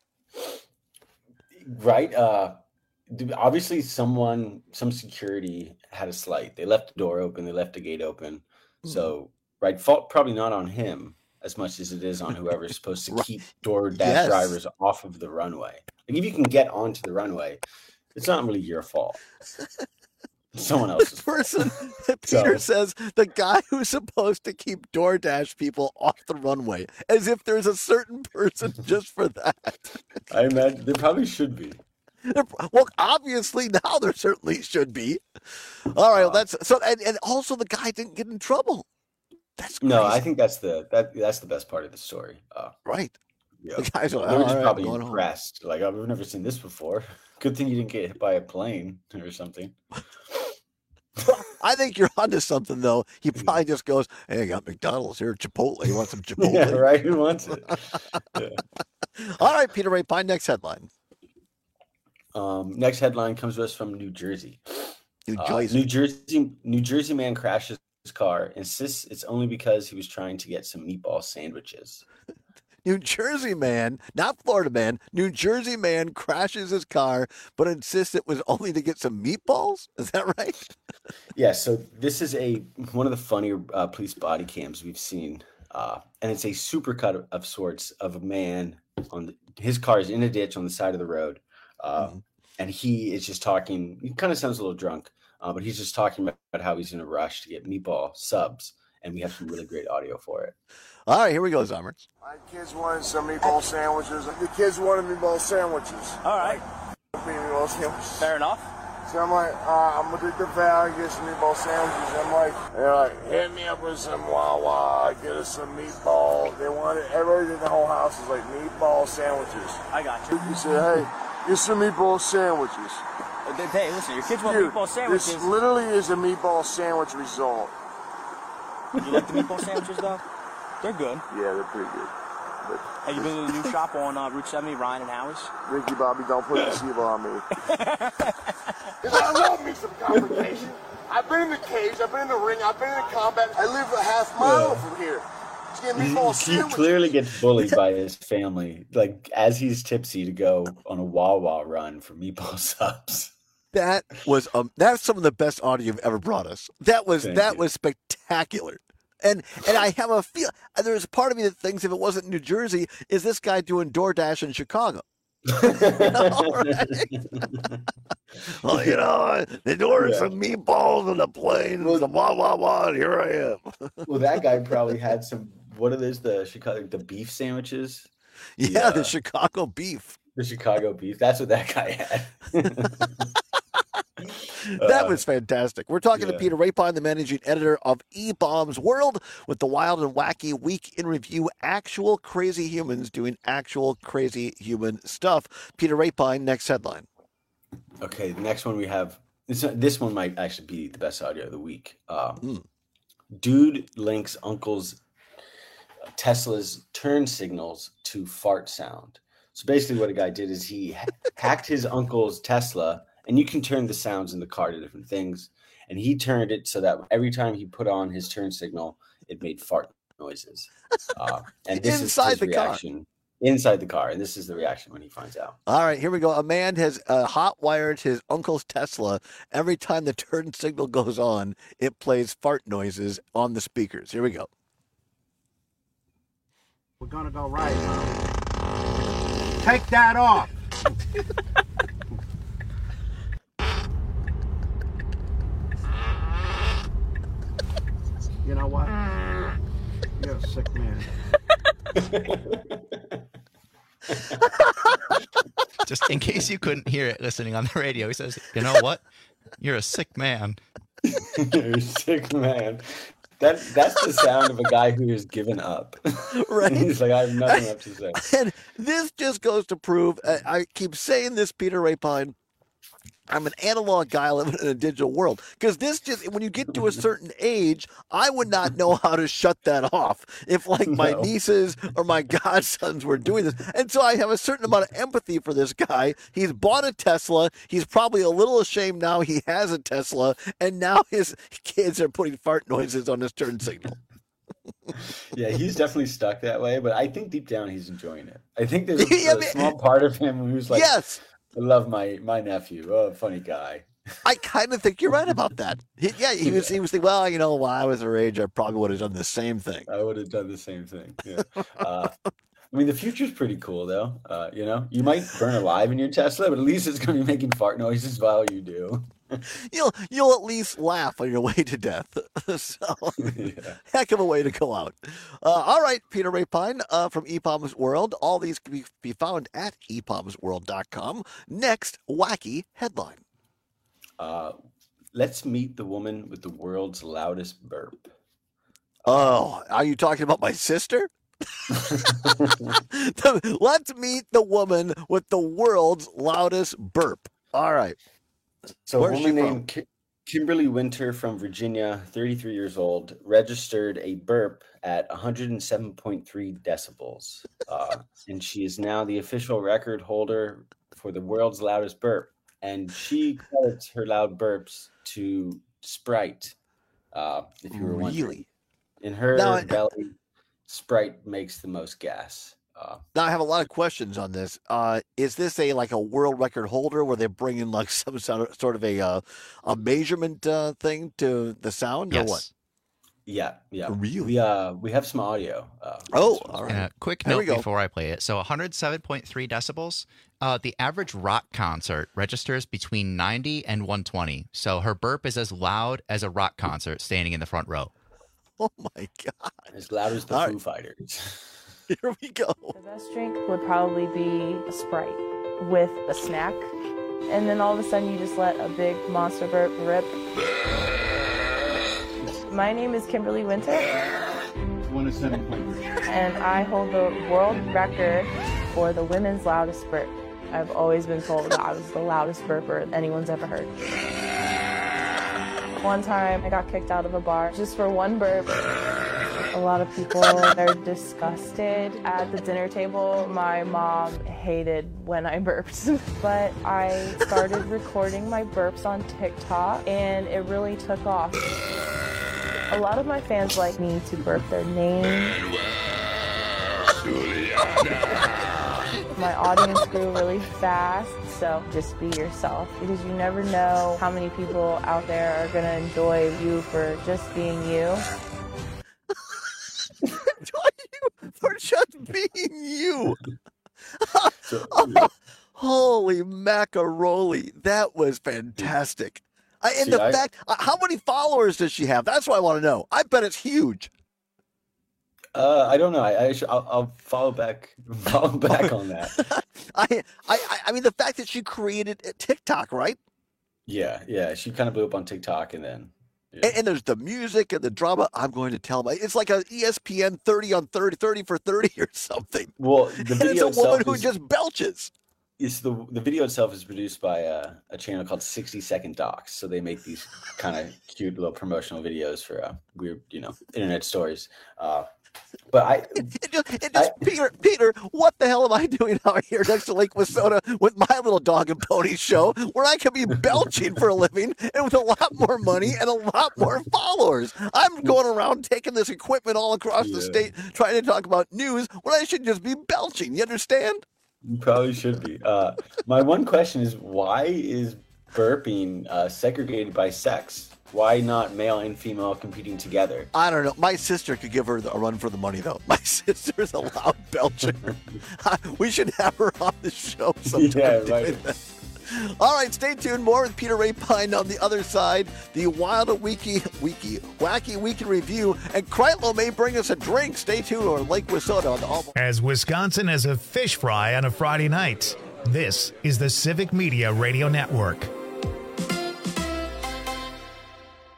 Right. Uh, d- obviously, someone, some security had a slight. They left the door open. They left the gate open. So, right, fault probably not on him as much as it is on whoever's supposed to keep DoorDash Yes. drivers off of the runway. Like, if you can get onto the runway, it's not really your fault. It's someone else's. The person, So- Peter says, the guy who's supposed to keep DoorDash people off the runway, as if there's a certain person just for that. I imagine there probably should be. Well, obviously now there certainly should be. All right, well, that's so, and, and also the guy didn't get in trouble. That's No, crazy. I think that's the that that's the best part of the story. Uh, right. Yeah. The guys are like, they were just "All right, probably I'm going home." impressed. Like, I've never seen this before. Good thing you didn't get hit by a plane or something. I think you're onto something, though. He probably just goes, "Hey, I got McDonald's here, Chipotle. You want some Chipotle?" Yeah, right. Who wants it? Yeah. All right, Peter Ray Pine. Next headline. Um, next headline comes to us from New Jersey. New Uh, Jersey. New Jersey. New Jersey man crashes his car. Insists it's only because he was trying to get some meatball sandwiches. New Jersey man, not Florida man. New Jersey man crashes his car, but insists it was only to get some meatballs. Is that right? Yeah, so this is a one of the funnier uh, police body cams we've seen, uh, and it's a supercut of, of sorts of a man on the, his car is in a ditch on the side of the road, uh, Mm-hmm. and he is just talking. He kind of sounds a little drunk, uh, but he's just talking about how he's in a rush to get meatball subs, and we have some really great audio for it. All right, here we go, Zommers. My kids wanted some meatball sandwiches. The kids wanted meatball sandwiches. All right. Meatball sandwiches. Fair enough. So I'm like, uh, I'm gonna take the valve, get some meatball sandwiches. I'm like, they're like, hit me up with some Wawa, get us some meatball. They wanted everybody in the whole house is like meatball sandwiches. I got you. He said, hey, get some meatball sandwiches. Hey, listen, your kids want Dude, meatball sandwiches. This literally is a meatball sandwich result. You like the meatball sandwiches, though? They're good. Yeah, they're pretty good. But Have you been to the new shop on uh, Route seventy, Ryan and Howie's? Ricky Bobby, don't put the deceiver on me. Because I love me some confrontation. I've been in the cage, I've been in the ring, I've been in combat. I live a half mile Yeah. from here. Just getting He, meatball he sandwiches. clearly gets bullied by his family, like as he's tipsy to go on a Wawa run for meatball subs. That was um, that's some of the best audio you've ever brought us. That was Thank that you. was spectacular. And and I have a feel. There's a part of me that thinks if it wasn't New Jersey, is this guy doing DoorDash in Chicago? You know, right? Well, you know, they ordered Yeah. some meatballs on the plane. Well, the wah wah wah. And here I am. Well, that guy probably had some. What are those? The Chicago, the beef sandwiches. Yeah, the Chicago beef. The Chicago beef. That's what that guy had. That Uh, was fantastic. We're talking to yeah. Peter Rapine, the managing editor of E-Bombs World, with the wild and wacky week in review. Actual crazy humans doing actual crazy human stuff. Peter Rapine, next headline. Okay, the next one we have. This, this one might actually be the best audio of the week. Um, Dude links uncle's Tesla's turn signals to fart sound. So basically, what a guy did is he ha- hacked his uncle's Tesla, and you can turn the sounds in the car to different things. And he turned it so that every time he put on his turn signal, it made fart noises. Uh, and this Inside is his the car. reaction inside the car. And this is the reaction when he finds out. All right, here we go. A man has uh, hot wired his uncle's Tesla. Every time the turn signal goes on, it plays fart noises on the speakers. Here we go. We're gonna go right. Take that off. You know what? You're a sick man. Just in case you couldn't hear it listening on the radio, he says, "You know what? You're a sick man." You're a sick man. That that's the sound of a guy who has given up. Right? He's like, I have nothing left to say. And this just goes to prove, I, I keep saying this, Peter Rapine, I'm an analog guy living in a digital world. Because this just, when you get to a certain age, I would not know how to shut that off if, like, my no. nieces or my godsons were doing this. And so I have a certain amount of empathy for this guy. He's bought a Tesla. He's probably a little ashamed now he has a Tesla. And now his kids are putting fart noises on his turn signal. Yeah, he's definitely stuck that way. But I think deep down he's enjoying it. I think there's a, yeah, a small part of him who's like, yes. I love my my nephew. Oh, funny guy. I kind of think you're right about that. He, yeah, he was he was thinking, well, you know, while I was her age, I probably would have done the same thing. I would have done the same thing. Yeah. Uh, I mean, the future's pretty cool, though. Uh, you know, you might burn alive in your Tesla, but at least it's going to be making fart noises while you do. You'll you'll at least laugh on your way to death. So, yeah. Heck of a way to go out. Uh, all right, Peter Rapine uh, from E P O M's World. All these can be, be found at e p o m s world dot com. Next, wacky headline. Uh, let's meet the woman with the world's loudest burp. Oh, are you talking about my sister? Let's meet the woman with the world's loudest burp. All right. So Where's a woman named Ki- Kimberly Winter from Virginia, thirty-three years old, registered a burp at one hundred seven point three decibels. Uh, and she is now the official record holder for the world's loudest burp. And she credits her loud burps to Sprite, uh, if you were wondering. Really? In her Now, belly, Sprite makes the most gas. Uh, now I have a lot of questions on this. Uh, is this a like a world record holder where they're bringing like some sort of, sort of a uh, a measurement uh, thing to the sound yes. or what? Yeah, yeah. Really? We uh we have some audio. Uh, oh, all right. Uh, quick There we note go. before I play it. So one hundred seven point three decibels. Uh, the average rock concert registers between ninety and one twenty. So her burp is as loud as a rock concert standing in the front row. Oh my God! As loud as the All Foo right. Fighters. Here we go. The best drink would probably be a Sprite with a snack. And then all of a sudden you just let a big monster burp rip. My name is Kimberly Winter. one oh seven point three. And I hold the world record for the women's loudest burp. I've always been told that I was the loudest burper anyone's ever heard. One time I got kicked out of a bar just for one burp. A lot of people are disgusted at the dinner table. My mom hated when I burped, but I started recording my burps on TikTok and it really took off. A lot of my fans like me to burp their name. My audience grew really fast, so just be yourself because you never know how many people out there are going to enjoy you for just being you. For just being you. Oh, holy macaroni. That was fantastic. I, and See, the I- fact, uh, how many followers does she have? That's what I want to know. I bet it's huge. Uh, I don't know. I, I should, I'll, I'll follow back follow back on that. I, I, I mean, the fact that she created a TikTok, right? Yeah, yeah. She kind of blew up on TikTok, and then And, and there's the music and the drama. I'm going to tell my, it's like a E S P N thirty on thirty, thirty for thirty or something. well, the And it's video a woman itself who is, just belches. is the the video itself is produced by a, a channel called sixty second Docs. So they make these kind of cute little promotional videos for uh, weird, you know, internet stories. Uh, but I, It just, it just Peter, Peter, what the hell am I doing out here next to Lake Wissota with my little dog and pony show where I can be belching for a living and with a lot more money and a lot more followers? I'm going around taking this equipment all across the Yeah. state trying to talk about news when I should just be belching. You understand? You probably should be. Uh, my one question is, why is burping uh, segregated by sex? Why not male and female competing together? I don't know. My sister could give her a run for the money, though. My sister's a loud belcher. We should have her on the show sometime. Yeah, doing right. that. All right, stay tuned. More with Peter Rapine on the other side. The Wild Wiki, Wiki, Wacky Week in Review, and Kreitlow may bring us a drink. Stay tuned on Lake Wissota on the All. As Wisconsin has a fish fry on a Friday night, this is the Civic Media Radio Network.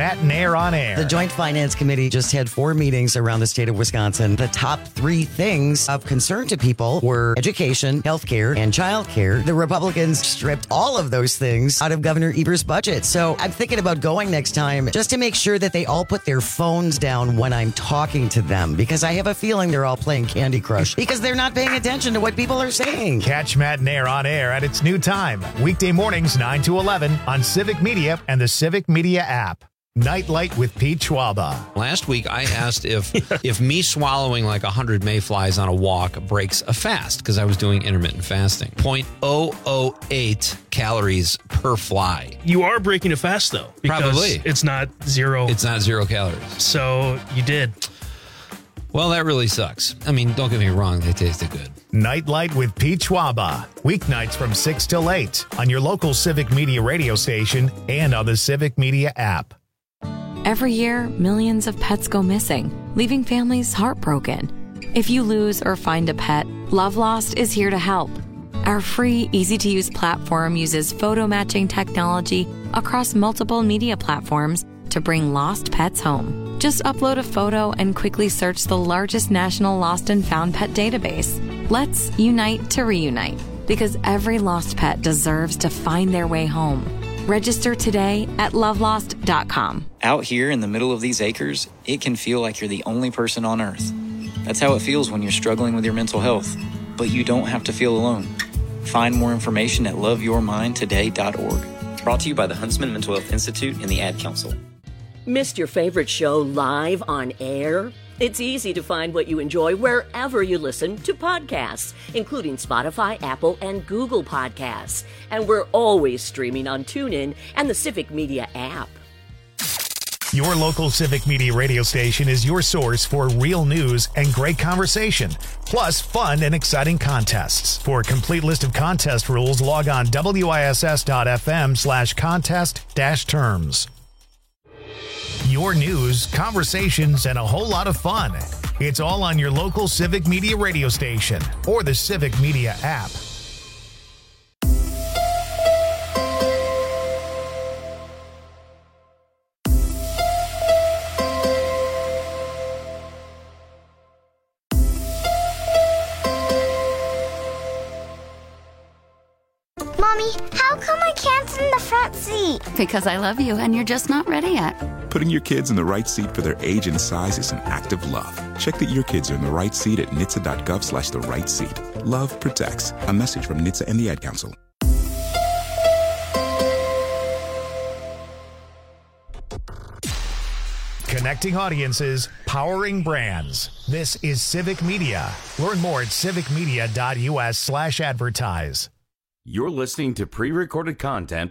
Matt and Air on Air. The Joint Finance Committee just had four meetings around the state of Wisconsin. The top three things of concern to people were education, healthcare, and childcare. The Republicans stripped all of those things out of Governor Evers' budget. So I'm thinking about going next time just to make sure that they all put their phones down when I'm talking to them, because I have a feeling they're all playing Candy Crush because they're not paying attention to what people are saying. Catch Matt and Air on Air at its new time, weekday mornings nine to eleven on Civic Media and the Civic Media app. Nightlight with Pete Schwaba. Last week, I asked if if me swallowing like one hundred mayflies on a walk breaks a fast, because I was doing intermittent fasting. zero point zero zero eight calories per fly. You are breaking a fast, though. Because Probably. It's not zero. It's not zero calories. So you did. Well, that really sucks. I mean, don't get me wrong. They tasted good. Nightlight with Pete Schwaba. Weeknights from six till eight on your local Civic Media radio station and on the Civic Media app. Every year, millions of pets go missing, leaving families heartbroken. If you lose or find a pet, Love Lost is here to help. Our free, easy-to-use platform uses photo matching technology across multiple media platforms to bring lost pets home. Just upload a photo and quickly search the largest national lost and found pet database. Let's unite to reunite, because every lost pet deserves to find their way home. Register today at love lost dot com. Out here in the middle of these acres, it can feel like you're the only person on Earth. That's how it feels when you're struggling with your mental health. But you don't have to feel alone. Find more information at love your mind today dot org. Brought to you by the Huntsman Mental Health Institute and the Ad Council. Missed your favorite show live on air? It's easy to find what you enjoy wherever you listen to podcasts, including Spotify, Apple, and Google Podcasts. And we're always streaming on TuneIn and the Civic Media app. Your local Civic Media radio station is your source for real news and great conversation, plus fun and exciting contests. For a complete list of contest rules, log on W I S S dot F M slash contest dash terms. Your news, conversations, and a whole lot of fun. It's all on your local Civic Media radio station or the Civic Media app. Mommy, how come I can't sit in the front seat? Because I love you and you're just not ready yet. Putting your kids in the right seat for their age and size is an act of love. Check that your kids are in the right seat at N H T S A dot gov slash the right seat. Love protects. A message from N H T S A and the Ad Council. Connecting audiences, powering brands. This is Civic Media. Learn more at civic media dot U S slash advertise. You're listening to pre-recorded content.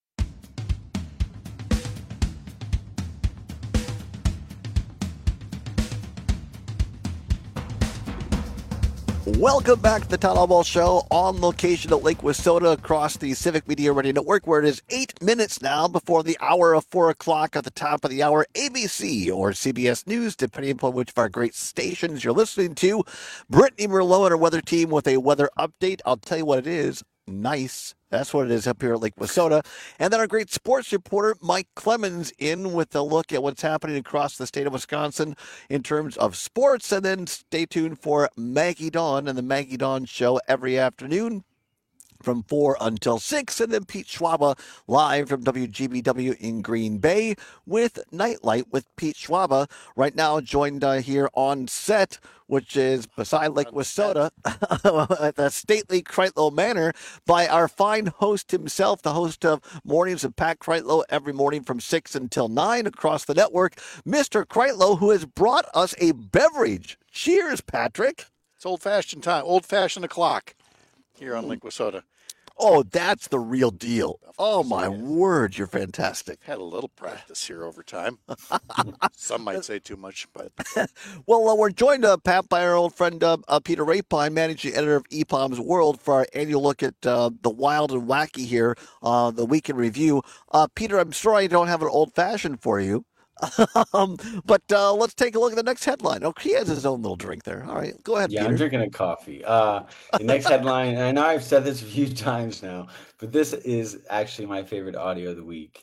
Welcome back to the Town Hall Ball Show, on location at Lake Wissota across the Civic Media Radio Network, where it is eight minutes now before the hour of four o'clock. At the top of the hour, A B C or C B S News, depending upon which of our great stations you're listening to. Brittany Merlot and her weather team with a weather update. I'll tell you what it is. Nice. That's what it is up here at Lake Wissota. And then our great sports reporter, Mike Clemens, in with a look at what's happening across the state of Wisconsin in terms of sports. And then stay tuned for Maggie Dawn and the Maggie Dawn Show every afternoon from four until six. And then Pete Schwaba live from W G B W in Green Bay with Nightlight with Pete Schwaba. Right now joined uh, here on set, which is beside Lake Wissota at the stately Kreitlow Manor, by our fine host himself, the host of Mornings of Pat Kreitlow every morning from six until nine across the network, Mister Kreitlow, who has brought us a beverage. Cheers, Patrick. It's old-fashioned time, old-fashioned o'clock here on Lake Wissota. Oh, that's the real deal. Oh, my word, you're fantastic. Had a little practice here over time. Some might say too much, but... Well, uh, we're joined, uh, Pat, by our old friend uh, uh, Peter Rapine, managing editor of E P O M's World, for our annual look at uh, the wild and wacky here, uh, the Week in Review. Uh, Peter, I'm sorry I don't have an old-fashioned for you. um, but uh, let's take a look at the next headline. Oh, he has his own little drink there. All right, go ahead, Yeah, Peter. I'm drinking a coffee. Uh, the next headline, and I know I've said this a few times now, but this is actually my favorite audio of the week.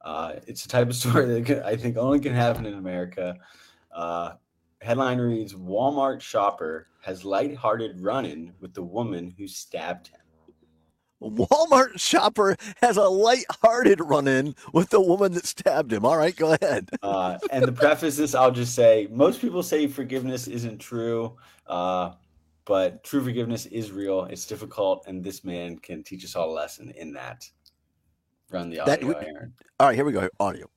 Uh, it's a type of story that can, I think only can happen in America. Uh, headline reads, Walmart shopper has lighthearted run-in with the woman who stabbed him. Walmart shopper has a lighthearted run-in with the woman that stabbed him. All right, go ahead. uh, and to preface this, I'll just say, most people say forgiveness isn't true, uh, but true forgiveness is real. It's difficult, and this man can teach us all a lesson in that. Run the audio, That- Aaron. All right, here we go. Audio.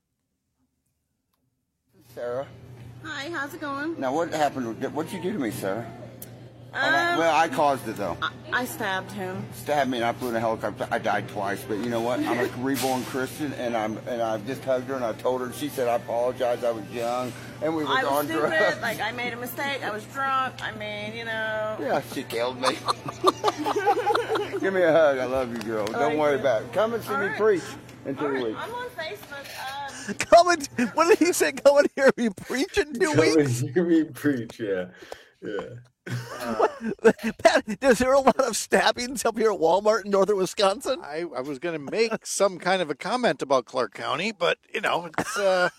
Sarah. Hi, how's it going? Now, what happened? What'd you do to me, Sarah? Um, well, I caused it, though. I, I stabbed him. Stabbed me, and I flew in a helicopter. I died twice, but you know what? I'm a reborn Christian, and I'm and I just hugged her, and I told her. She said, "I apologize. I was young, and we were I was on stupid. drugs." Like, I made a mistake. I was drunk. I mean, you know. Yeah, she killed me. Give me a hug. I love you, girl. Don't right, worry good. about it. Come and see All me right. preach in two All right, weeks. I'm on Facebook. Um, Come and, what did he say? Come and hear me preach in two Come and weeks? hear me preach, yeah. Yeah. Pat, is there a lot of stabbings up here at Walmart in northern Wisconsin? I, I was going to make some kind of a comment about Clark County, but, you know, it's... Uh...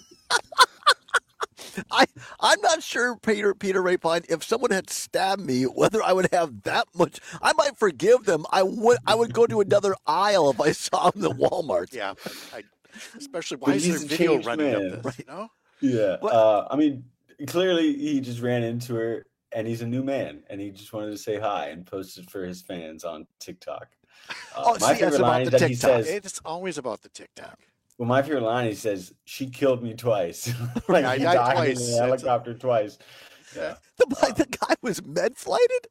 I, I'm not sure, Peter Peter Rapine, if someone had stabbed me, whether I would have that much. I might forgive them. I would I would go to another aisle if I saw them at Walmart. Yeah, I, especially, why But is there he's a video changed running man. of this, you know? Yeah. Uh, I mean, clearly he just ran into her, and he's a new man, and he just wanted to say hi and posted for his fans on TikTok. Uh, Oh, my see, that's favorite line about is the that he TikTok. says, It's always about the TikTok. well, my favorite line, he says, she killed me twice. Like, I he died died twice. in That's a a- helicopter twice. Yeah. The, the guy was med flighted?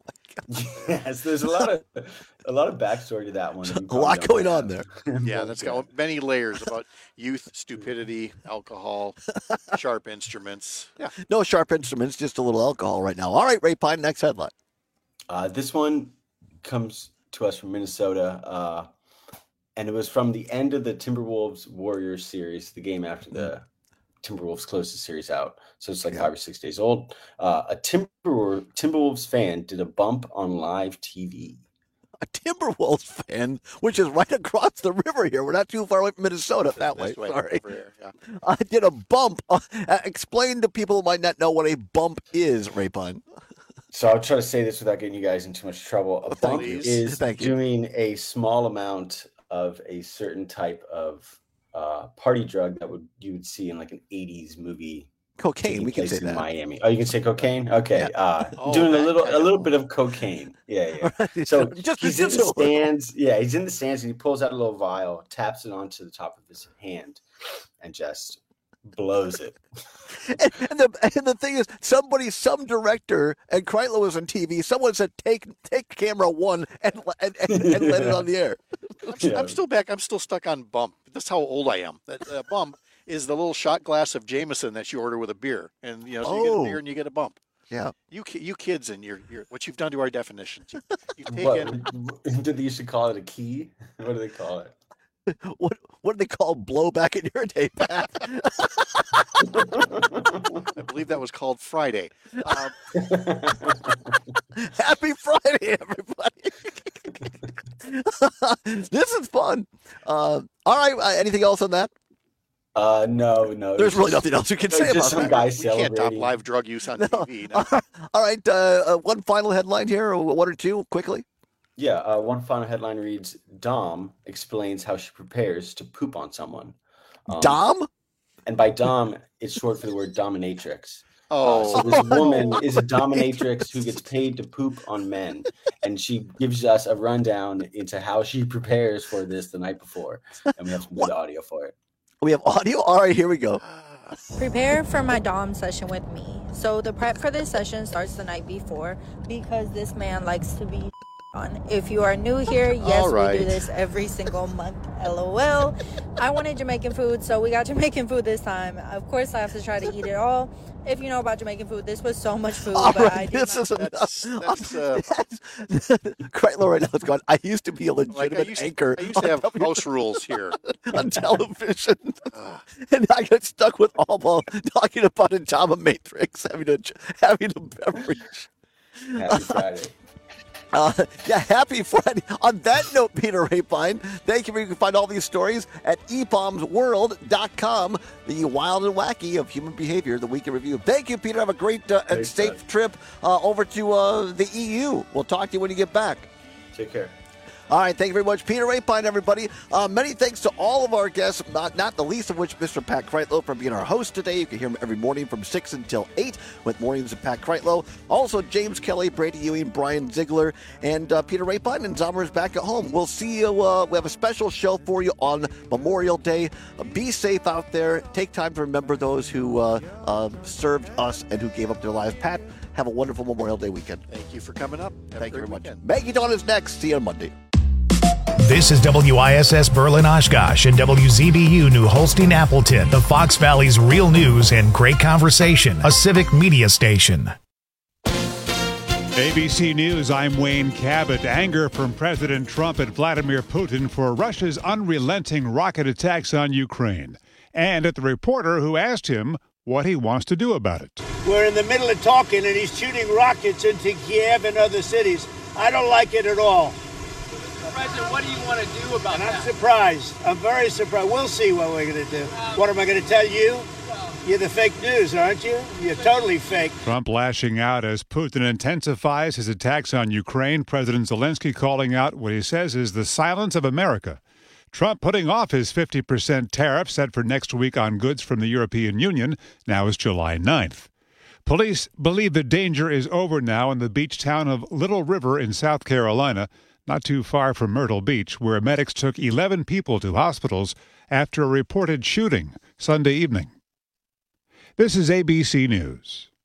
Yes, there's a lot of a lot of backstory to that one. A lot going on there. Yeah, that's got many layers about youth, stupidity, alcohol, sharp instruments. Yeah. No sharp instruments, just a little alcohol right now. All right, Rapine, next headline. Uh, this one comes to us from Minnesota, uh, and it was from the end of the Timberwolves Warriors series, the game after the Timberwolves closed the series out. So it's like five or six days old. Uh, a Timber Timberwolves fan did a bump on live T V. A Timberwolves fan, which is right across the river here. We're not too far away from Minnesota that way. This way, Sorry. over here, yeah. I did a bump. Uh, explain to people who might not know what a bump is, Rapine. So I'll try to say this without getting you guys in too much trouble. A bump Please. is Thank you. doing a small amount of a certain type of uh, party drug that would you would see in like an eighties movie. Cocaine, taking we can place say in that. Miami. Oh, you can say cocaine? Okay. Yeah. Uh, Oh, doing a that little kind a of- little bit of cocaine. Yeah, yeah. So Just he's in just the a little. stands. Yeah, he's in the stands and he pulls out a little vial, taps it onto the top of his hand, and just blows it. And, and the and the thing is, somebody, some director, and Kreitler was on T V. Someone said, "Take take camera one and and, and, and let it on the air." I'm, Yeah. I'm still back. I'm still stuck on bump. That's how old I am. That uh, bump is the little shot glass of Jameson that you order with a beer, and you know, so you get Oh. a beer and you get a bump. Yeah. You ki- you kids and your your what you've done to our definitions. You, you've taken. What did they used to call it? A key? What do they call it? What what do they call blowback in your day, Pat? I believe that was called Friday. Um, Happy Friday, everybody! This is fun. Uh, all right. Uh, anything else on that? Uh, no, no. There's it's really just- nothing else you can it's say just about some that. guy we can't top celebrating. live drug use on T V. No. All right. Uh, uh, one final headline here, or one or two, quickly. Yeah, uh, one final headline reads, Dom explains how she prepares to poop on someone. Um, Dom? And by Dom, it's short for the word dominatrix. Oh, Uh, so this woman is a dominatrix who gets paid to poop on men. And she gives us a rundown into how she prepares for this the night before. And we have some good audio for it. We have audio. All right, here we go. Prepare for my Dom session with me. So the prep for this session starts the night before because this man likes to be on. If you are new here, yes, All right. we do this every single month. LOL. I wanted Jamaican food, so we got Jamaican food this time. Of course, I have to try to eat it all. If you know about Jamaican food, this was so much food, All but right, I did this not. is enough. That's, that's, uh, Kreitler right now is going, I used to be a like I legitimate used, anchor I used to have on, house rules here. on television. And I got stuck with all while talking about a dominatrix having a, having a beverage. Happy Friday. Uh, yeah, happy Friday. On that note, Peter Rapine, thank you. You can find all these stories at e bombs world dot com, the wild and wacky of human behavior, the weekend review. Thank you, Peter. Have a great uh, and safe time. trip uh, over to uh, the E U. We'll talk to you when you get back. Take care. All right, thank you very much. Peter Rapine, everybody. Uh, many thanks to all of our guests, not, not the least of which Mister Pat Kreitlow for being our host today. You can hear him every morning from six until eight with Mornings of Pat Kreitlow. Also, James Kelly, Brady Ewing, Brian Ziegler, and uh, Peter Rapine, and Zomer is back at home. We'll see you. Uh, we have a special show for you on Memorial Day. Uh, be safe out there. Take time to remember those who uh, uh, served us and who gave up their lives. Pat, have a wonderful Memorial Day weekend. Thank you for coming up. Have Thank you very weekend. much. Maggie Dawn is next. See you on Monday. This is W I S S Berlin Oshkosh and W Z B U New Holstein Appleton, the Fox Valley's real news and great conversation, a civic media station. A B C News, I'm Wayne Cabot. Anger from President Trump at Vladimir Putin for Russia's unrelenting rocket attacks on Ukraine. And at the reporter who asked him what he wants to do about it. We're in the middle of talking and he's shooting rockets into Kiev and other cities. I don't like it at all. President, what do you want to do about and that? I'm surprised. I'm very surprised. We'll see what we're going to do. What am I going to tell you? You're the fake news, aren't you? You're totally fake. Trump lashing out as Putin intensifies his attacks on Ukraine. President Zelensky calling out what he says is the silence of America. Trump putting off his fifty percent tariff set for next week on goods from the European Union. Now is July ninth. Police believe the danger is over now in the beach town of Little River in South Carolina, not too far from Myrtle Beach, where medics took eleven people to hospitals after a reported shooting Sunday evening. This is A B C News.